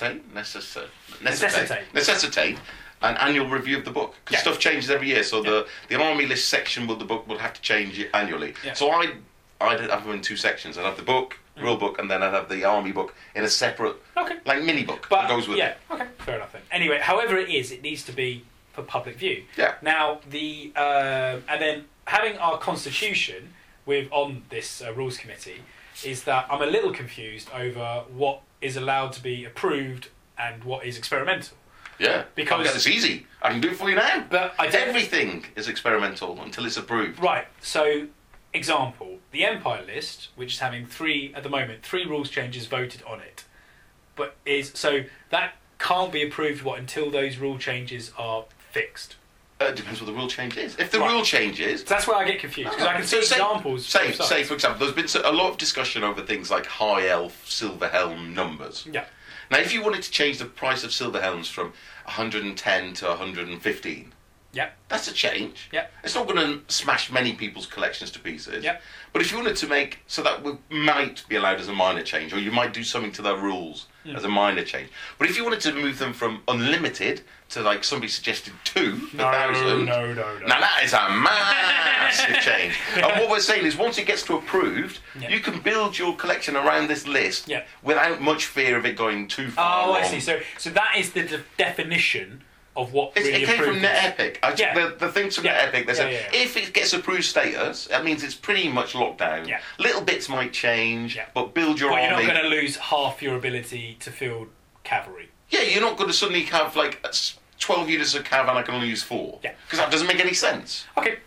an annual review of the book because stuff changes every year. So the army list section of the book will have to change annually. Yeah. So I'd have them in 2 sections. I'd have the book, rule book, and then I'd have the army book in a separate, mini book that goes with it. Okay, fair enough then. Anyway, however it is, it needs to be for public view. Yeah. Now and then having our constitution on this rules committee is that I'm a little confused over what is allowed to be approved and what is experimental. Yeah, because it's easy. I can do it for you now. But everything is experimental until it's approved. Right. So, example, the Empire list, which is having at the moment, 3 rules changes voted on it, but that can't be approved until those rule changes are fixed. It depends what the rule change is. If the rule changes... So that's where I get confused, because I can see examples... Say, for example, there's been a lot of discussion over things like High Elf, Silver Helm numbers. Yeah. Now, if you wanted to change the price of Silver Helms from 110 to 115... Yeah. That's a change. Yeah. It's not going to smash many people's collections to pieces. Yeah. But if you wanted to make... So that might be allowed as a minor change, or you might do something to their rules as a minor change. But if you wanted to move them from unlimited to, like, somebody suggested 2 per 1,000... No. Now, that is a massive change. And what we're saying is, once it gets to approved, you can build your collection around this list without much fear of it going too far wrong. I see. So that is the definition... of what it came from NetEpic. The things from NetEpic, they said if it gets approved status, that means it's pretty much locked down. Yeah. Little bits might change, but build your army. But you're not going to lose half your ability to field cavalry. Yeah, you're not going to suddenly have like 12 units of cav and I can only use 4. Yeah, because that doesn't make any sense. Okay,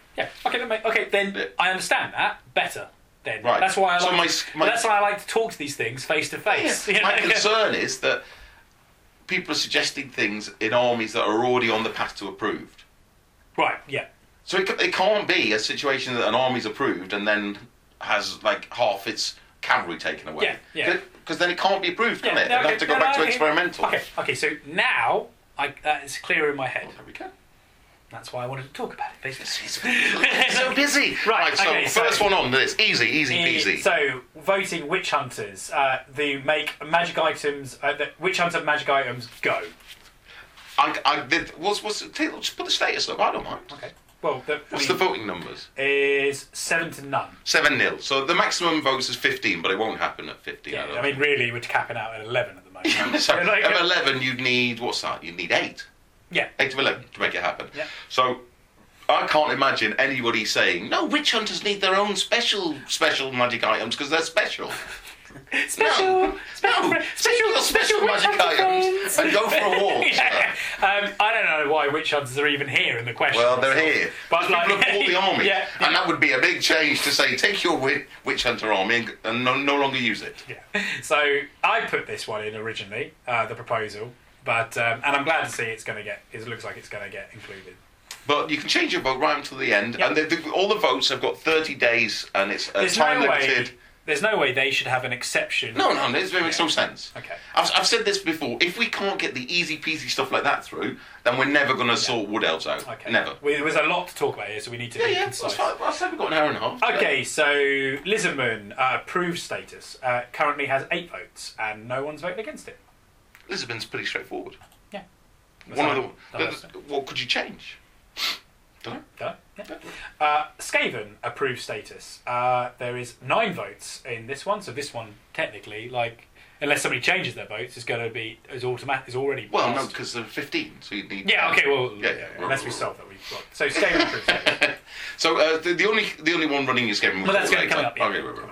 then I understand that better. Then right. That's why I like to talk to these things face to face. My concern is that people are suggesting things in armies that are already on the path to approved. Right, yeah. So it can't be a situation that an army's approved and then has like half its cavalry taken away. Yeah. Because then it can't be approved, can it? It'll have to go back to experimental. Okay, so now that is clearer in my head. There we go. That's why I wanted to talk about it, basically. It's so busy. Right, so first one on this. Easy peasy. So, voting witch hunters. The make magic items, the witch hunter magic items, go. Just put the status up, I don't mind. Okay. Well, what's the voting numbers? Is 7 to none. 7-0. So the maximum votes is 15, but it won't happen at 15. Yeah, I mean, really, we're capping out at 11 at the moment. So at 11, you'd need, what's that? You'd need 8. Yeah. 8 of 11 to make it happen. Yeah. So I can't imagine anybody saying, no, witch hunters need their own special magic items because they're special. Special magic items and go for a walk. I don't know why witch hunters are even here in the question. Well, they're here. But people have bought the army. And that would be a big change to say, take your witch hunter army and no longer use it. Yeah. So I put this one in originally, the proposal. But and I'm glad to see it looks like it's going to get included. But you can change your vote right until the end, and all the votes have got 30 days, and it's time limited. There's no way they should have an exception. No, it makes no sense. Okay. I've said this before. If we can't get the easy peasy stuff like that through, then we're never going to sort wood elves out. Okay. Never. There was a lot to talk about here, so we need to be concise. I said we've got an hour and a half. Okay, so Lizardman approved status currently has 8 votes, and no one's voted against it. Lisbon's pretty straightforward. Yeah. What could you change? Don't know. Yeah. Skaven approved status. There is 9 votes in this one, so this one technically, unless somebody changes their votes, is going to be is already. Well, no, because there are 15, so you need. Yeah. Okay. Well. Yeah. Unless we solve that, we've got. So Skaven approved status. So the only one running is Skaven. Well, that's going to come up. Yeah. Okay. Right.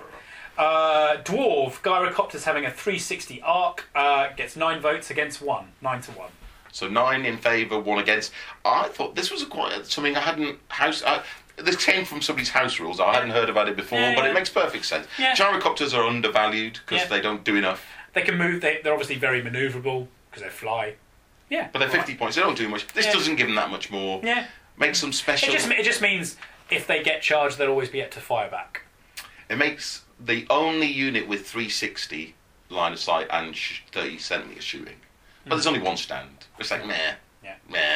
Dwarf Gyrocopter's having a 360 arc, gets 9 votes against 1, 9 to 1. So 9 in favour, 1 against. I thought this was something I hadn't this came from somebody's house rules. I hadn't heard about it before, but it makes perfect sense. Yeah. Gyrocopters are undervalued because they don't do enough. They can move. They're obviously very manoeuvrable because they fly. Yeah, but they're 50 points. They don't do much. This doesn't give them that much more. Yeah, makes them special. It just means if they get charged, they'll always be able to fire back. It makes the only unit with 360 line of sight and 30 centimetre shooting. But there's only one stand. It's like, meh. Yeah.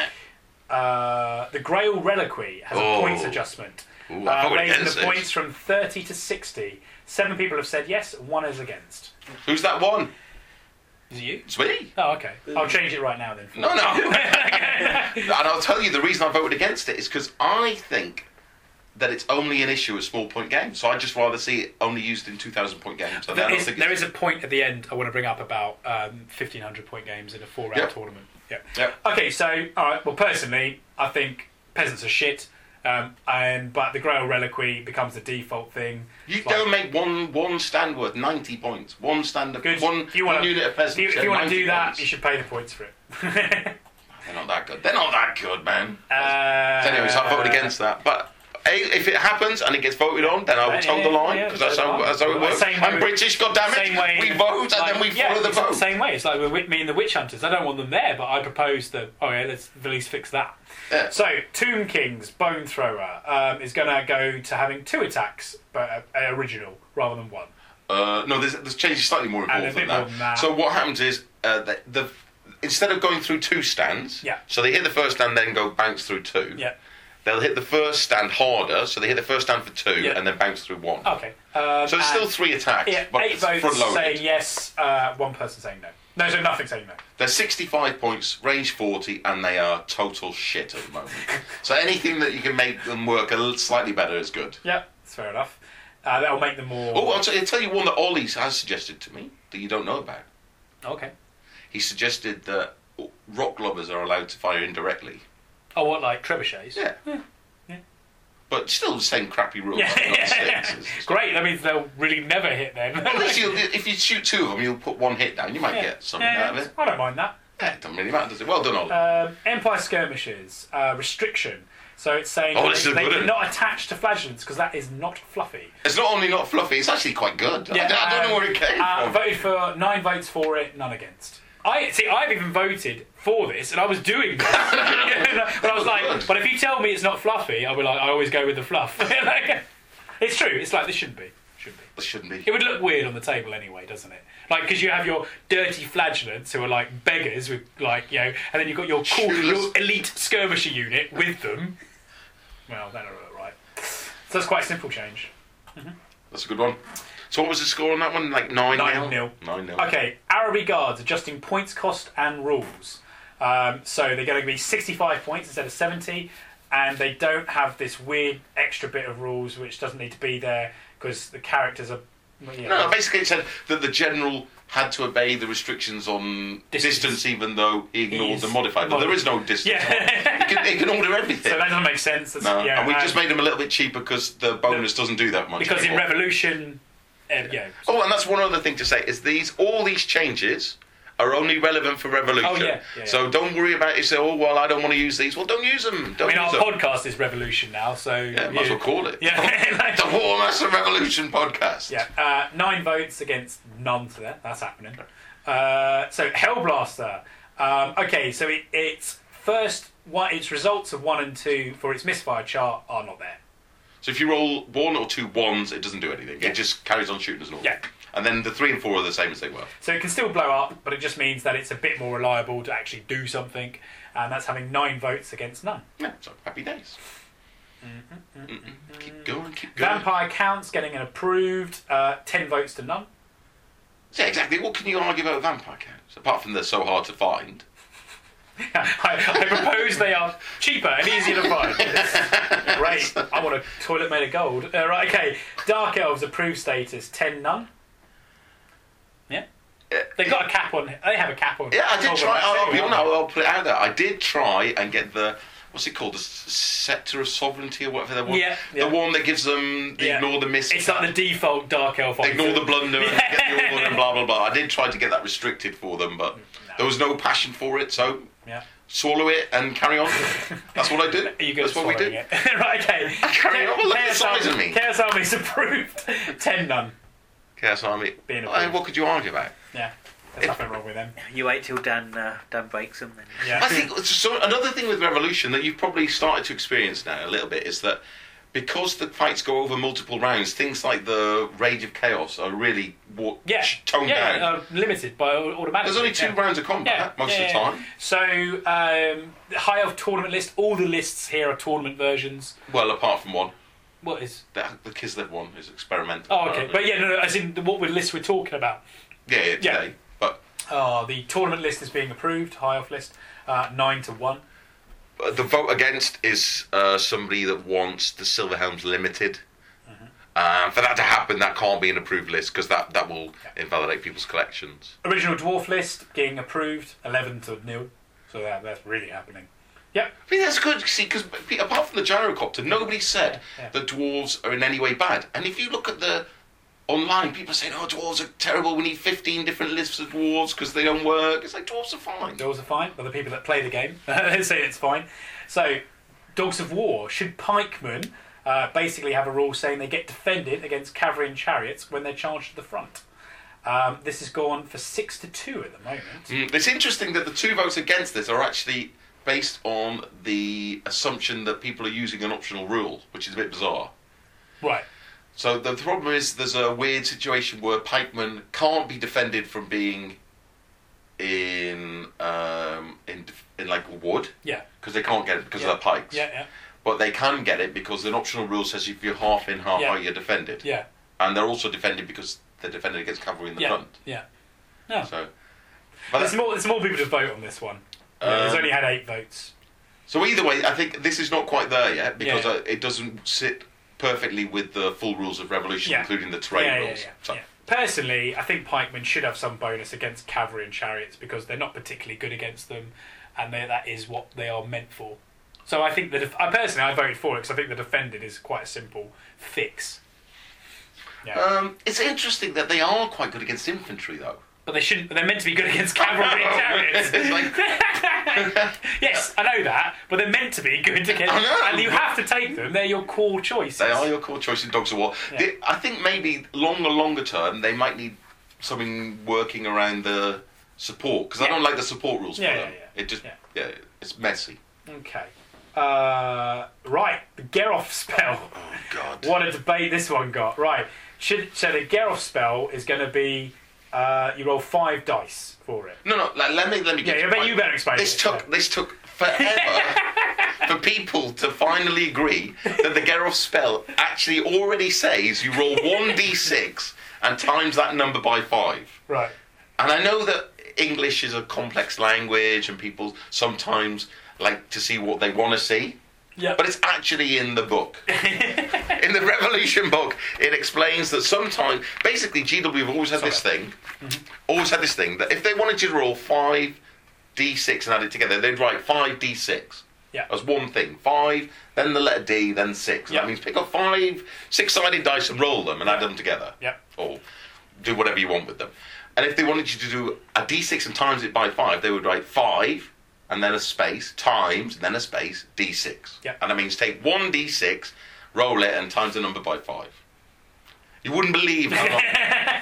Meh. The Grail Reliquary has a points adjustment. Raising the points from 30 to 60. 7 people have said yes, 1 is against. Who's that one? Is it you? It's me. Oh, okay. I'll change it right now then. No. And I'll tell you the reason I voted against it is because I think that it's only an issue at small point games. So I'd just rather see it only used in 2,000 point games. There is a point at the end I want to bring up about 1,500 point games in a 4-round tournament. Yeah. Okay, so, alright, well, personally, I think peasants are shit. But the Grail Reliquary becomes the default thing. You don't make one stand worth 90 points. One stand of one unit of peasants. If you want to do that, you should pay the points for it. They're not that good. They're not that good, man. Anyway, so I voted against that. But if it happens and it gets voted on, then I will toe the line, because that's how it works. I'm British, goddammit. We vote and then we follow the vote. The same way. It's like with me and the Witch Hunters. I don't want them there, but I propose that, let's at least fix that. Yeah. So, Tomb King's Bone Thrower is going to go to having 2 attacks, but original, rather than 1. No, there's changes slightly more involved than that. So what happens is, instead of going through 2 stands, so they hit the first stand, then go bounce through 2. Yeah. They'll hit the first stand harder, so they hit the first stand for 2, and then bounce through 1. Okay. So there's still 3 attacks. Yeah, but 8 votes saying yes, 1 person saying no. No, so nothing saying no. They're 65 points, range 40, and they are total shit at the moment. So anything that you can make them work a little slightly better is good. Yeah, that's fair enough. That'll make them more... Oh, I'll tell you one that Ollie has suggested to me that you don't know about. Okay. He suggested that rock glovers are allowed to fire indirectly. Oh, what, like trebuchets? Yeah. But still the same crappy rules. Great, that means they'll really never hit them. At least if you shoot 2 of them, you'll put 1 hit down. You might get something out of it. I don't mind that. It doesn't really matter, does it? Well done, Ollie. Empire Skirmishes, restriction. So it's saying they cannot attach to flagellants because that is not fluffy. It's not only not fluffy, it's actually quite good. I don't know where it came from. Voted for 9 votes for it, none against. I've even voted for this, and I was doing this. But I was like, but if you tell me it's not fluffy, I'll be like, I always go with the fluff. It's true. It's like, this shouldn't be. This shouldn't be. It would look weird on the table anyway, doesn't it? Like, because you have your dirty flagellants who are like beggars with, like, and then you've got your cool, your elite skirmisher unit with them. Well, that don't look right. So that's quite a simple change. Mm-hmm. That's a good one. So what was the score on that one? Like 9-0? 9-0. 9-0. Okay, Araby Guards adjusting points, cost and rules. So they're going to be 65 points instead of 70, and they don't have this weird extra bit of rules which doesn't need to be there because the characters are... No, basically it said that the general had to obey the restrictions on distance even though he ignored the modifier. But there is no distance. Yeah. He can order everything. So that doesn't make sense. And we just made him a little bit cheaper because the bonus doesn't do that much because anymore. In Revolution... Oh, and that's one other thing to say, is all these changes are only relevant for Revolution. Oh, yeah. So don't worry about it. You say, I don't want to use these. Well, don't use them. Our podcast is Revolution now, so... Yeah, might as well call it. Yeah. The War Master Revolution podcast. Yeah, 9 votes against none to that. That's happening. So, Hellblaster. Okay, so its results of 1 and 2 for its misfire chart are not there. So if you roll 1 or 2 1s, it doesn't do anything. Yeah. It just carries on shooting as normal. Yeah. And then the 3 and 4 are the same as they were. So it can still blow up, but it just means that it's a bit more reliable to actually do something, and that's having 9 votes against none. Yeah, so happy days. Keep going. Vampire Counts getting an approved, 10 votes to none. Yeah, exactly. What can you argue about Vampire Counts, apart from they're so hard to find? I propose they are cheaper and easier to find. Great. I want a toilet made of gold. Right, okay. Dark Elves approved status 10 none. Yeah. They've got a cap on. They have a cap on. Yeah, I did try. I'll be honest. I'll put it out there. I did try and get the. What's it called? The Scepter of Sovereignty or whatever they want. Yeah. The one that gives them ignore the miss. It's like the default Dark Elf. Ignore the blunder and get the order and blah blah blah. I did try to get that restricted for them, but there was no passion for it, so swallow it and carry on. That's what I did. That's what we did. Right, okay. Carry on. Look at the size of me. Chaos Army's approved. 10 none. Chaos Army. What could you argue about? Yeah. There's nothing wrong with them. You wait till Dan breaks them. Then. Yeah. I think another thing with Revolution that you've probably started to experience now a little bit is that because the fights go over multiple rounds, things like the Rage of Chaos are really toned down. Limited by automatic. There's only 2 rounds of combat most of the time. So, the High Elf tournament list, all the lists here are tournament versions. Well, apart from one. What is? The Kislev one is experimental. Oh, okay. But as in what list we're talking about. Yeah, today. But the tournament list is being approved, High Elf list, 9 to 1. The vote against is somebody that wants the Silver Helms limited. For that to happen, that can't be an approved list because that will invalidate people's collections. Original Dwarf list being approved, 11 to 0. So that's really happening. Yep. I think that's good, see, because apart from the gyrocopter, nobody said that dwarves are in any way bad. And if you look at the online, people are saying, oh, dwarves are terrible, we need 15 different lists of dwarves because they don't work. It's like, dwarves are fine. Dwarves are fine, but the people that play the game say it's fine. So, Dogs of War, should pikemen basically have a rule saying they get defended against cavalry and chariots when they're charged to the front? This has gone for 6-2 at the moment. It's interesting that the 2 votes against this are actually based on the assumption that people are using an optional rule, which is a bit bizarre. Right. So the problem is there's a weird situation where pikemen can't be defended from being in like wood. Yeah. Because they can't get it because of their pikes. Yeah. But they can get it because an optional rule says if you're half in, half out, you're defended. Yeah. And they're also defended because they're defended against cavalry in the front. Yeah. No. So, there's more people to vote on this one. It's only had 8 votes. So either way, I think this is not quite there yet because it doesn't sit perfectly with the full rules of Revolution, including the terrain rules. So. Personally, I think pikemen should have some bonus against cavalry and chariots because they're not particularly good against them, and that is what they are meant for. So I think that I voted for it because I think the defended is quite a simple fix. Yeah. It's interesting that they are quite good against infantry, though. But they shouldn't. They're meant to be good against cavalry and chariots. Yes, I know that, but they're meant to be good against. And you have to take them. They're your core choices. They are your core choice in Dogs of War. Yeah. I think maybe longer term they might need something working around the support because I don't like the support rules for them. It just it's messy. Okay. Right, the Geralt spell. Oh God! What a debate this one got. Right, so the Geralt spell is going to be. You roll 5 dice for it. No. Let me get. Yeah, you better explain. This took forever for people to finally agree that the Geralt spell actually already says you roll 1d6 and times that number by 5. Right. And I know that English is a complex language, and people sometimes like to see what they want to see. Yeah. But it's actually in the book. In the Revolution book, it explains that sometimes, basically, GW have always had this thing, that if they wanted you to roll 5d6 and add it together, they'd write 5d6. Yeah. As one thing. 5, then the letter D, then 6. Yeah. That means pick up 5 6-sided dice and roll them and add them together. Yeah. Or do whatever you want with them. And if they wanted you to do a d6 and times it by 5, they would write 5, and then a space, times, and then a space, d6. Yep. And that means take 1d6, roll it, and times the number by 5. You wouldn't believe how long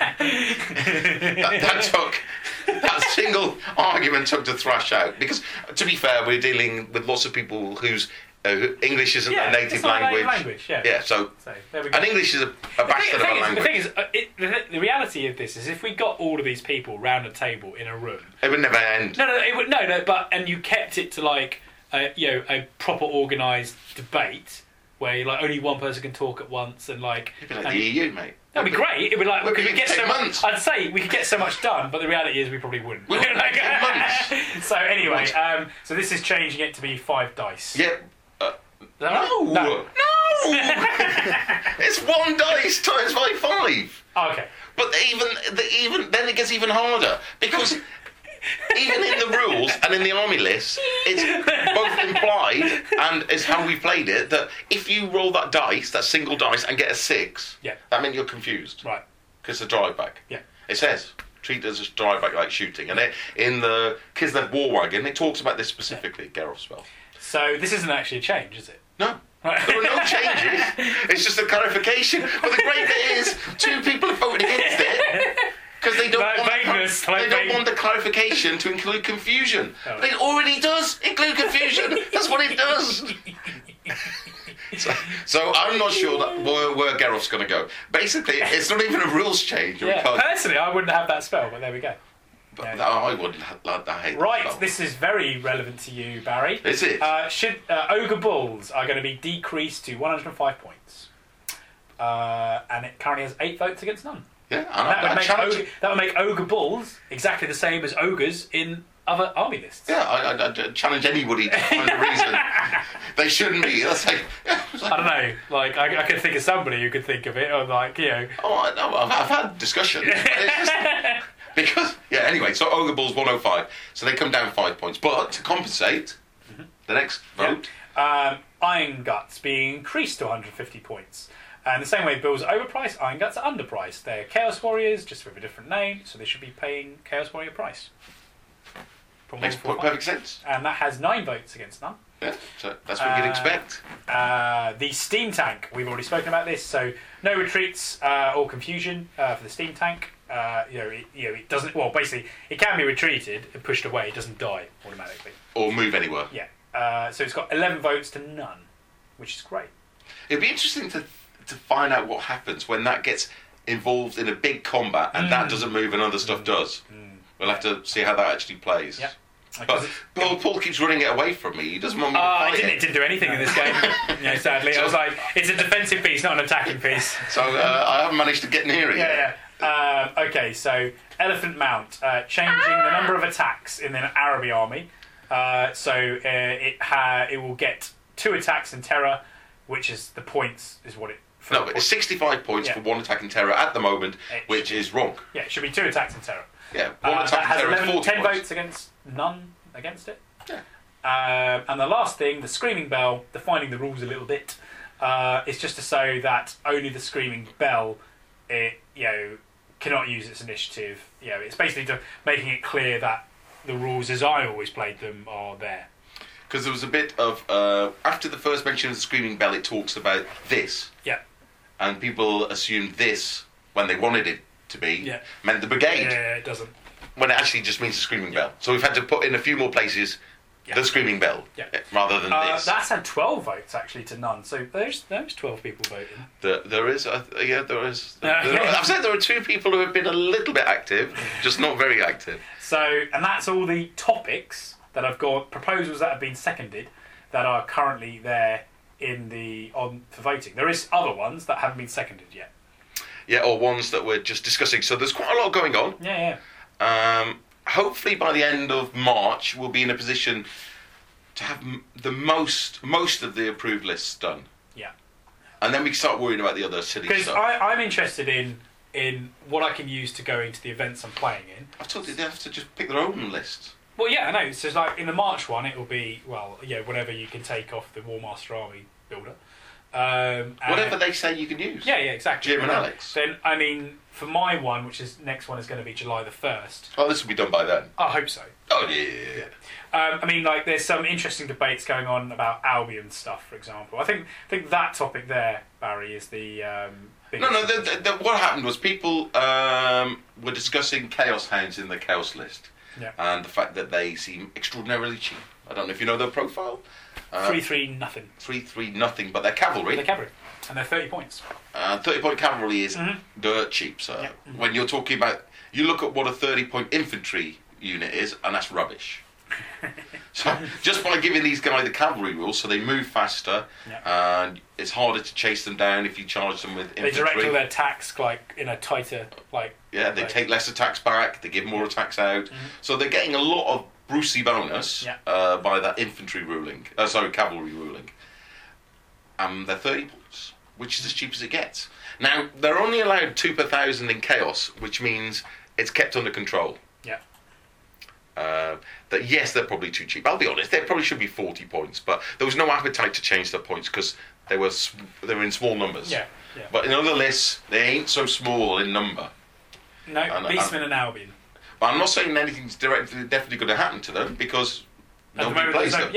that single argument took to thrash out. Because, to be fair, we're dealing with lots of people whose English isn't their native language. So there we go. And English is a bastard of a language. The thing is, the reality of this is if we got all of these people round a table in a room... It would never end. And you kept it to like, a proper organised debate where like only one person can talk at once and like... It'd be like the EU, mate. That'd be great. It'd be like we could get so much. I'd say we could get so much done, but the reality is we probably wouldn't. We wouldn't take months. So anyway, so this is changing it to be 5 dice. Yeah. No. It's 1 dice times by 5. Oh, okay. But even then it gets even harder because even in the rules and in the army list, it's both implied and is how we played it that if you roll that dice, that single dice, and get a 6, that means you're confused. Right. Because it's a drive back. Yeah. It says treat it as a drive back like shooting, and in the Kislev War Wagon, it talks about this specifically. Geralt spell. So this isn't actually a change, is it? No. Right. There are no changes. It's just a clarification. But the great bit is 2 people have voted against it because they don't want the clarification to include confusion. Oh. But it already does include confusion. That's what it does. So I'm not sure where Geralt's going to go. Basically, it's not even a rules change. Personally, I wouldn't have that spell, but there we go. But I wouldn't. I hate right, that spell. This is very relevant to you, Barry. Is it? Ogre Bulls are going to be decreased to 105 points. And it currently has 8 votes against none. Yeah, that would make Ogre Bulls exactly the same as ogres in other army lists. Yeah, I challenge anybody to find a reason they shouldn't be. That's like, I don't know. Like I could think of somebody who could think of it, or like Oh, no, I've had discussions. Because anyway, so Ogre Bulls 105, so they come down 5 points, but to compensate, The next vote. Iron Guts being increased to 150 points. And the same way Bills are overpriced, Iron Guts are underpriced. They're Chaos Warriors, just with a different name, so they should be paying Chaos Warrior price. Makes perfect sense. And that has 9 votes against none. Yeah, so that's what you'd expect. The Steam Tank, we've already spoken about this, so no retreats or confusion for the Steam Tank. It doesn't. Well, basically, it can be retreated and pushed away. It doesn't die automatically or move anywhere. Yeah. So it's got 11 votes to none, which is great. It'd be interesting to find out what happens when that gets involved in a big combat and that doesn't move and other stuff does. We'll have to see how that actually plays. Yeah. But Paul keeps running it away from me. He doesn't want me to fight it. It didn't do anything in this game. Sadly, I was like, it's a defensive piece, not an attacking piece. So I haven't managed to get near it yet. Yeah. Okay, so Elephant Mount, changing the number of attacks in the Araby army. It will get 2 attacks in Terror, which is the points, is what it... No, but it's 65 points for 1 attack in Terror at the moment, which is wrong. Yeah, it should be 2 attacks in Terror. Yeah, 1 attack in Terror is 40 10 points. votes against none against it. Yeah. And the last thing, the Screaming Bell, defining the rules a little bit, is just to say that only the Screaming Bell, cannot use its initiative. It's basically making it clear that the rules, as I always played them, are there. Because there was a bit of after the first mention of the Screaming Bell, it talks about this. Yeah. And people assumed this when they wanted it to be meant the brigade. Yeah, it doesn't. When it actually just means the Screaming Bell. So we've had to put in a few more places the Screaming Bell rather than this. That's had 12 votes actually to none. So there's 12 people voting. There is. I've said there are 2 people who have been a little bit active, just not very active. So, and that's all the topics that I've got, proposals that have been seconded that are currently there for voting. There is other ones that haven't been seconded yet. Yeah, or ones that we're just discussing. So there's quite a lot going on. Yeah. Hopefully by the end of March we'll be in a position to have the most of the approved lists done. Yeah. And then we can start worrying about the other silly stuff. Because I'm interested in what I can use to go into the events I'm playing in. I've told you they have to just pick their own list. Well, yeah, I know. So, like in the March one, it will be whatever you can take off the Warmaster Army builder. Whatever they say you can use. Yeah, exactly. Jim and Alex. Then, I mean, for my one, which is next one is going to be July the 1st. Oh, this will be done by then. I hope so. Oh yeah. I mean, like, there's some interesting debates going on about Albion stuff, for example. I think that topic there, Barry, is the biggest. No. What happened was people were discussing Chaos Hounds in the Chaos list. Yeah. And the fact that they seem extraordinarily cheap. I don't know if you know their profile. 3-3 nothing. 3-3 nothing, but they're cavalry. They're cavalry, and they're 30 points. 30-point cavalry is dirt cheap. So when you're talking about, you look at what a 30-point infantry unit is, and that's rubbish. So just by giving these guys the cavalry rules, so they move faster, and it's harder to chase them down if you charge them with infantry. They direct all their attacks like in a tighter they take less attacks back. They give more attacks out. So they're getting a lot of Brucey bonus by that infantry ruling. Cavalry ruling. They're 30 points, which is as cheap as it gets. Now they're only allowed 2 per 1,000 in Chaos, which means it's kept under control. Yes, they're probably too cheap. I'll be honest, they probably should be 40 points, but there was no appetite to change their points because they were in small numbers. Yeah. But in other lists, they ain't so small in number. No, Beastmen and Albion. But I'm not saying anything's definitely going to happen to them because nobody plays them.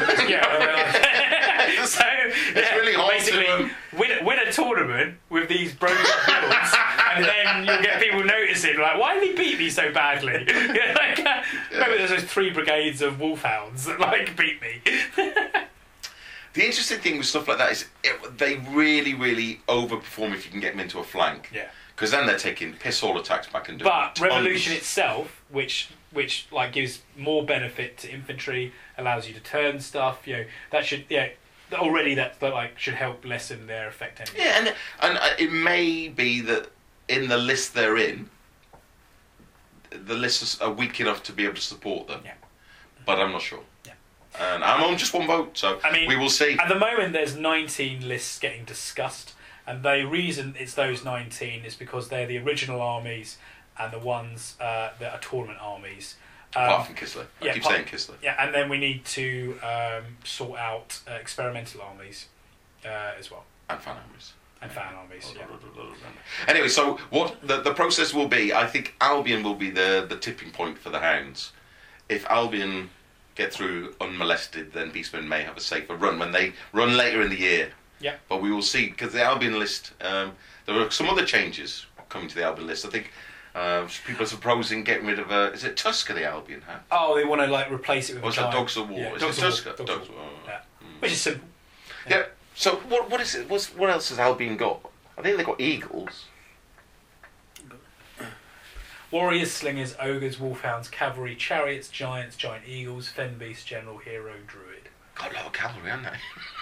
So it's really hard basically to win a tournament with these broken builds, and then you'll get people noticing like, why did he beat me so badly? Maybe there's those 3 brigades of wolfhounds that beat me. The interesting thing with stuff like that is they really, really overperform if you can get them into a flank. Yeah. Because then they're taking piss all attacks back and doing But Revolution itself, which gives more benefit to infantry, allows you to turn stuff. That should already that should help lessen their effect anyway. Yeah, and it may be that in the list they're in, the lists are weak enough to be able to support them. Yeah. But I'm not sure. Yeah. And I'm on just one vote, so we will see. At the moment, there's 19 lists getting discussed, and the reason it's those 19 is because they're the original armies and the ones that are tournament armies. Apart from Kistler. I keep saying Kistler. Yeah, and then we need to sort out experimental armies as well. And fan armies. Anyway, so what the process will be, I think Albion will be the tipping point for the Hounds. If Albion get through unmolested, then Beastmen may have a safer run when they run later in the year. Yeah. But we will see, because the Albion list, there are some other changes coming to the Albion list. I think people are proposing getting rid of is it Tusker the Albion have? Oh, they want to replace it with a giant. Dogs of War? Yeah, is it Tusker? Dogs of War. Yeah. Which is simple. Yeah. So what is it? What else has Albion got? I think they've got Eagles. Warriors, Slingers, Ogres, Wolfhounds, Cavalry, Chariots, Giants, Giant Eagles, Fen Beast, General, Hero, Druid. Got a lot of cavalry, haven't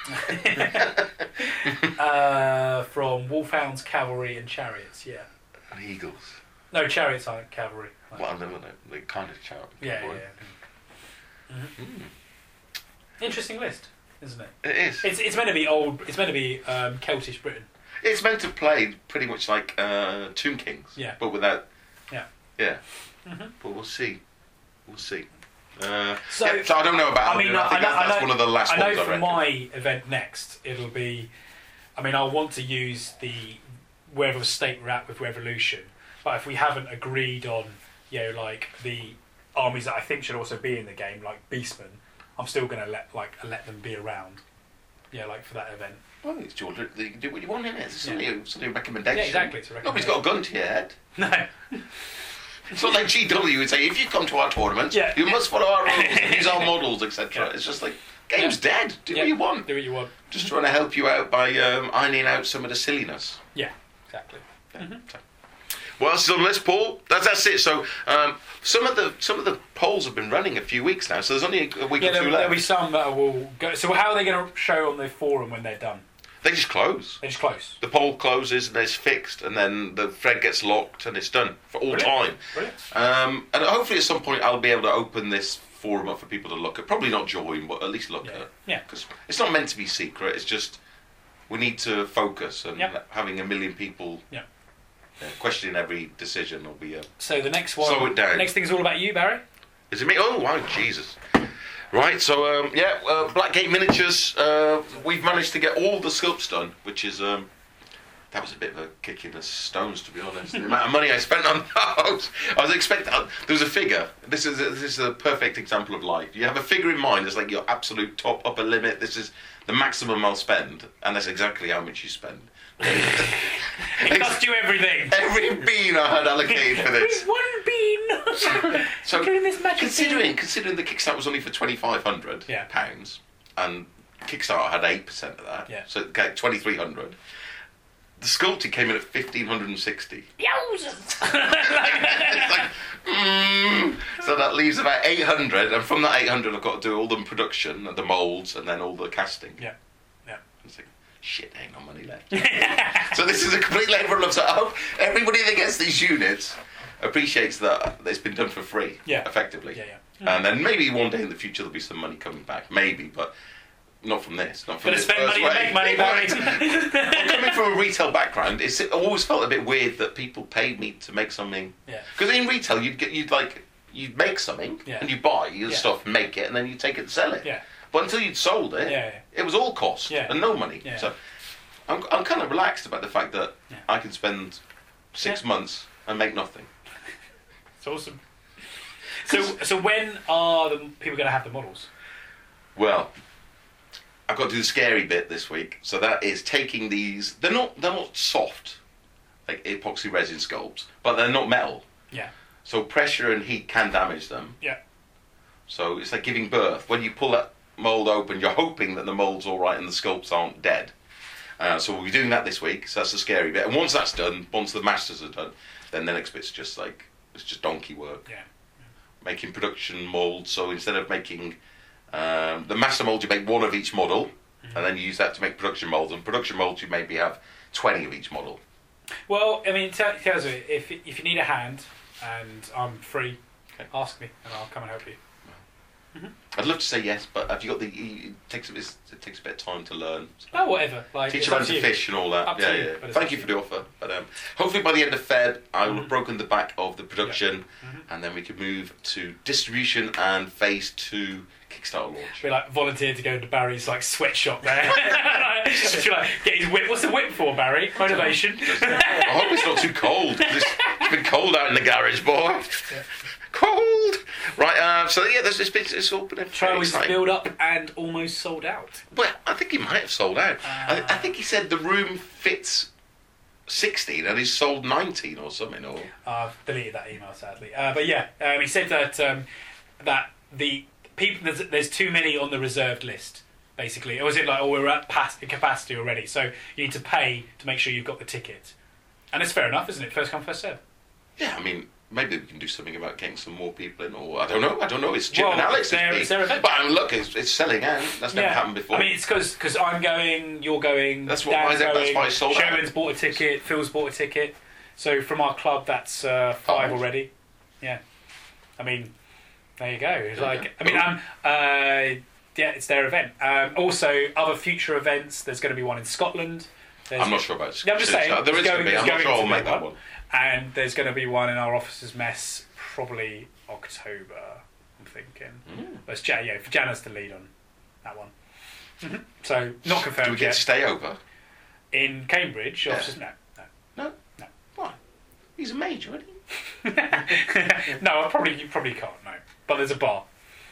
they? From Wolfhounds, Cavalry and Chariots, yeah. And Eagles. No, Chariots aren't Cavalry. Well, they're kind of Chariot. Yeah. Mm-hmm. Interesting list, isn't it? It is. It's meant to be old. It's meant to be Celtish Britain. It's meant to play pretty much like Tomb Kings. Yeah. But without. Yeah. Yeah. Mm-hmm. But we'll see. So I don't know about. I think that's one of the last ones. I know for my event next, it'll be. I mean, I'll want to use wherever state we're at with Revolution, but if we haven't agreed on, the armies that I think should also be in the game, like Beastmen, I'm still going to let them be around. Yeah, for that event. Well, it's Georgia. You can do what you want in it. It's only a recommendation. Yeah, exactly. Nobody's got a gun to your head. No. It's not like GW would say, if you come to our tournament, you must follow our rules, and use our models, etc. Yeah. It's just like, game's dead. Do what you want. Do what you want. Just trying to help you out by ironing out some of the silliness. Yeah, exactly. Yeah. Mm-hmm. So. What else is on the list, Paul? That's it. So some of the polls have been running a few weeks now, so there's only a week or two left. There'll be some that will go. So how are they going to show on the forum when they're done? They just close. The poll closes and it's fixed, and then the thread gets locked and it's done for all time. Brilliant. And hopefully at some point I'll be able to open this forum up for people to look at. Probably not join, but at least look at. Yeah. Because it's not meant to be secret. It's just we need to focus, and having 1 million people questioning every decision will be. So the next one. Slow it down. The next thing is all about you, Barry. Is it me? Oh wow, Jesus. Right, so Blackgate Miniatures, we've managed to get all the sculpts done, which is, that was a bit of a kick in the stones, to be honest. The amount of money I spent on those. I was expecting, there was a figure, this is a perfect example of life. You have a figure in mind, it's like your absolute top upper limit, this is the maximum I'll spend, and that's exactly how much you spend. It cost you everything. Every bean I had allocated for this. One bean. So this magic considering the Kickstarter was only for £2,500 pounds, and Kickstarter had 8% of that, so it got 2,300. The sculpting came in at 1,560. Yowzers! So that leaves about 800, and from that 800, I've got to do all the production, and the moulds, and then all the casting. Yeah. It's like, shit, there ain't no money left. So this is a complete labour of love. So I hope everybody that gets these units appreciates that it's been done for free, effectively. Yeah. And then maybe one day in the future there'll be some money coming back, maybe, but not from this. Not from this spend money to make money, Barry. Coming from a retail background, it always felt a bit weird that people paid me to make something. Because in retail, you'd make something and you buy your stuff, make it, and then you take it and sell it. But until you'd sold it, it was all cost and no money. So I'm kind of relaxed about the fact that I can spend 6 months and make nothing. It's awesome. So when are the people going to have the models? Well, I've got to do the scary bit this week. So that is taking these. They're not soft, like epoxy resin sculpts, but they're not metal. Yeah. So pressure and heat can damage them. Yeah. So it's like giving birth. When you pull that mould open, you're hoping that the mould's all right and the sculpts aren't dead. So we'll be doing that this week. So that's the scary bit. And once that's done, once the masters are done, then the next bit's just like it's just donkey work. Yeah. Making production moulds. So instead of making the master mould, you make one of each model, and then you use that to make production moulds. And production moulds, you maybe have 20 of each model. Well, I mean, tells you if you need a hand and I'm free, ask me and I'll come and help you. Mm-hmm. I'd love to say yes, but have you got it takes a bit of time to learn. So. Oh, whatever. Like, teach you how to fish and all that. Yeah. Thank you for the offer. But hopefully by the end of Feb, I will have broken the back of the production, and then we can move to distribution and phase 2 Kickstarter launch. We volunteer to go to Barry's sweatshop there. Get his whip. What's the whip for, Barry? Motivation. I hope it's not too cold. It's been cold out in the garage, boy. Yeah. Cold. Right. So yeah, it's all been a trials build up and almost sold out. Well, I think he might have sold out. I think he said the room fits 16 and he's sold 19 or something. Or I've deleted that email sadly. But yeah, he said that that the people there's too many on the reserved list. Basically, or was it we're at past capacity already? So you need to pay to make sure you've got the ticket, and it's fair enough, isn't it? First come, first serve. Yeah, I mean. Maybe we can do something about getting some more people in, or I don't know. It's Jim and Alex. It's their event. But look, it's selling out. That's never happened before. I mean, it's because I'm going, you're going. That's why it's sold out. Sherman's bought a ticket. Phil's bought a ticket. So from our club, that's 5 already. Yeah. I mean, there you go. It's it's their event. Also, other future events. There's going to be one in Scotland. I'm not sure about it. Yeah, I'm just saying. There is going to be. I'm not sure I'll make that one. And there's going to be one in our officers' mess, probably October, I'm thinking. But it's for Janice to lead on that one. Mm-hmm. So, not confirmed yet. Do we get to stay over? In Cambridge? Officers? No. Why? He's a major, isn't he? No, you probably can't, no. But there's a bar.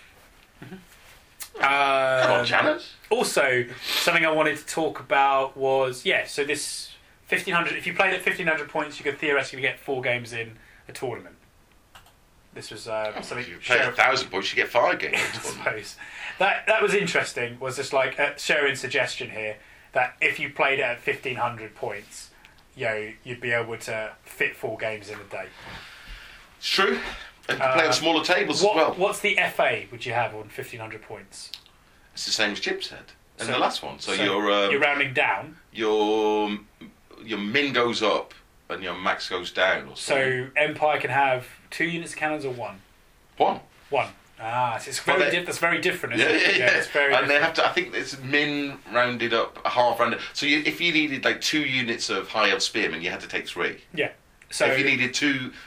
Come on, Janice. Also, something I wanted to talk about was, so this 1,500. If you played at 1,500 points, you could theoretically get 4 games in a tournament. This was something. If you play 1,000 points, you get 5 games. I suppose that was interesting. Was just Sharon's suggestion here that if you played it at 1,500 points, you'd be able to fit 4 games in a day. It's true. And you can play on smaller tables as well. What's the FA would you have on 1,500 points? It's the same as Chip said in the last one. So you're rounding down. Your min goes up and your max goes down. Or so Empire can have 2 units of cannons or 1? 1. 1. So it's that's very different, isn't it? Yeah. It's very and different. They have to. I think it's min rounded up, half rounded. So if you needed 2 units of high-elf spearmen, you had to take 3. Yeah. So if you needed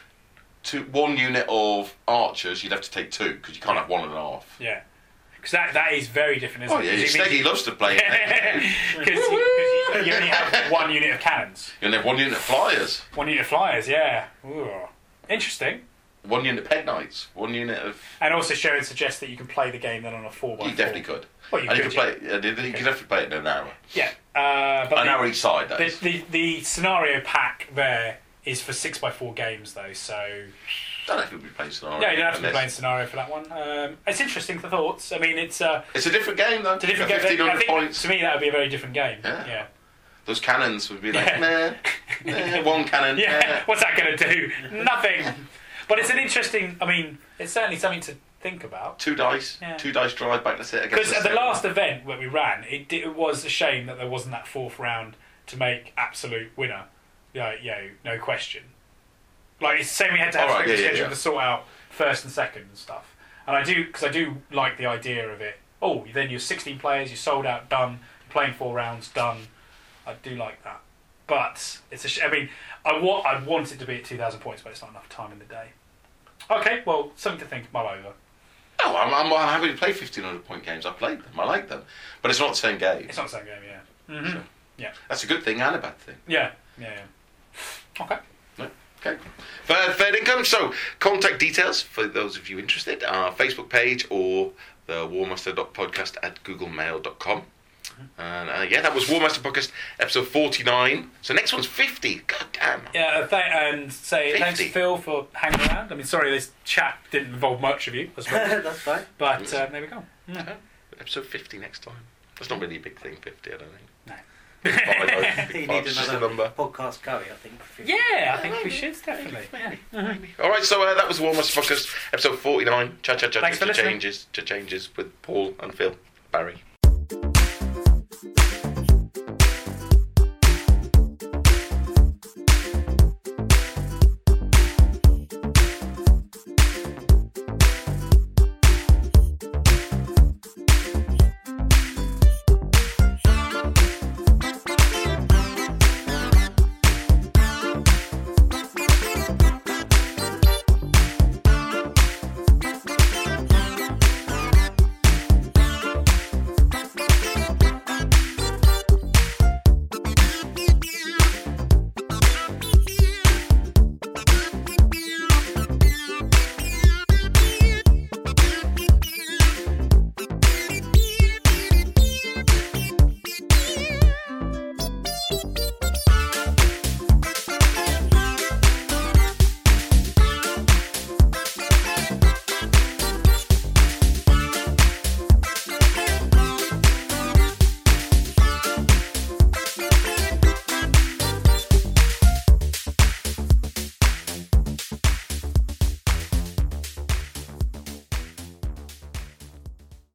1 unit of archers, you'd have to take 2 because you can't have 1.5. Yeah. Because that is very different, isn't it? Steggy loves to play because you only have 1 unit of cannons. You only have 1 unit of flyers. 1 unit of flyers, yeah. Ooh. Interesting. 1 unit of peg knights. 1 unit of... And also Sharon suggests that you can play the game then on a 4x4. You definitely could. Well, you could definitely play it in an hour. Yeah. But an hour each side, that is. The scenario pack there is for 6x4 games, though, so... I don't know if you'll be playing scenario. Yeah, you don't have to be playing scenario for that one. It's interesting for thoughts. I mean, it's a different game, though. It's a different game. 1,500 points. To me, that would be a very different game. Yeah. Those cannons would be like, nah, 1 cannon. Yeah, what's that going to do? Nothing. But it's an interesting... I mean, it's certainly something to think about. 2 dice. Yeah. 2 dice drive back, that's it. Because at the last event that we ran, it was a shame that there wasn't that 4th round to make absolute winner. No question. It's the same we had to have a schedule to sort out 1st and 2nd and stuff. And I do like the idea of it. Oh, then you're 16 players, you're sold out, done. You're playing 4 rounds, done. I do like that. But it's I mean, I want it to be at 2,000 points, but it's not enough time in the day. Okay, well, something to think mull over. Oh, I'm happy to play 1,500 point games. I played them. I like them. But it's not the same game. It's not the same game, yeah. Mm-hmm. So, yeah. That's a good thing and a bad thing. Yeah. Okay. Okay. Third income. So, contact details for those of you interested. Our Facebook page or the warmaster.podcast@googlemail.com. And that was Warmaster Podcast episode 49. So next one's 50. God damn. Yeah, and say 50. Thanks to Phil for hanging around. I mean, sorry, this chat didn't involve much of you. That's fine. But there we go. Yeah. Episode 50 next time. That's not really a big thing, 50, I don't think. No. You need another podcast curry, I think. Yeah, I think we should, definitely. Maybe. Alright, so that was Warmaster Podcast episode 49. Thanks for listening. Changes with Paul and Phil. Barry.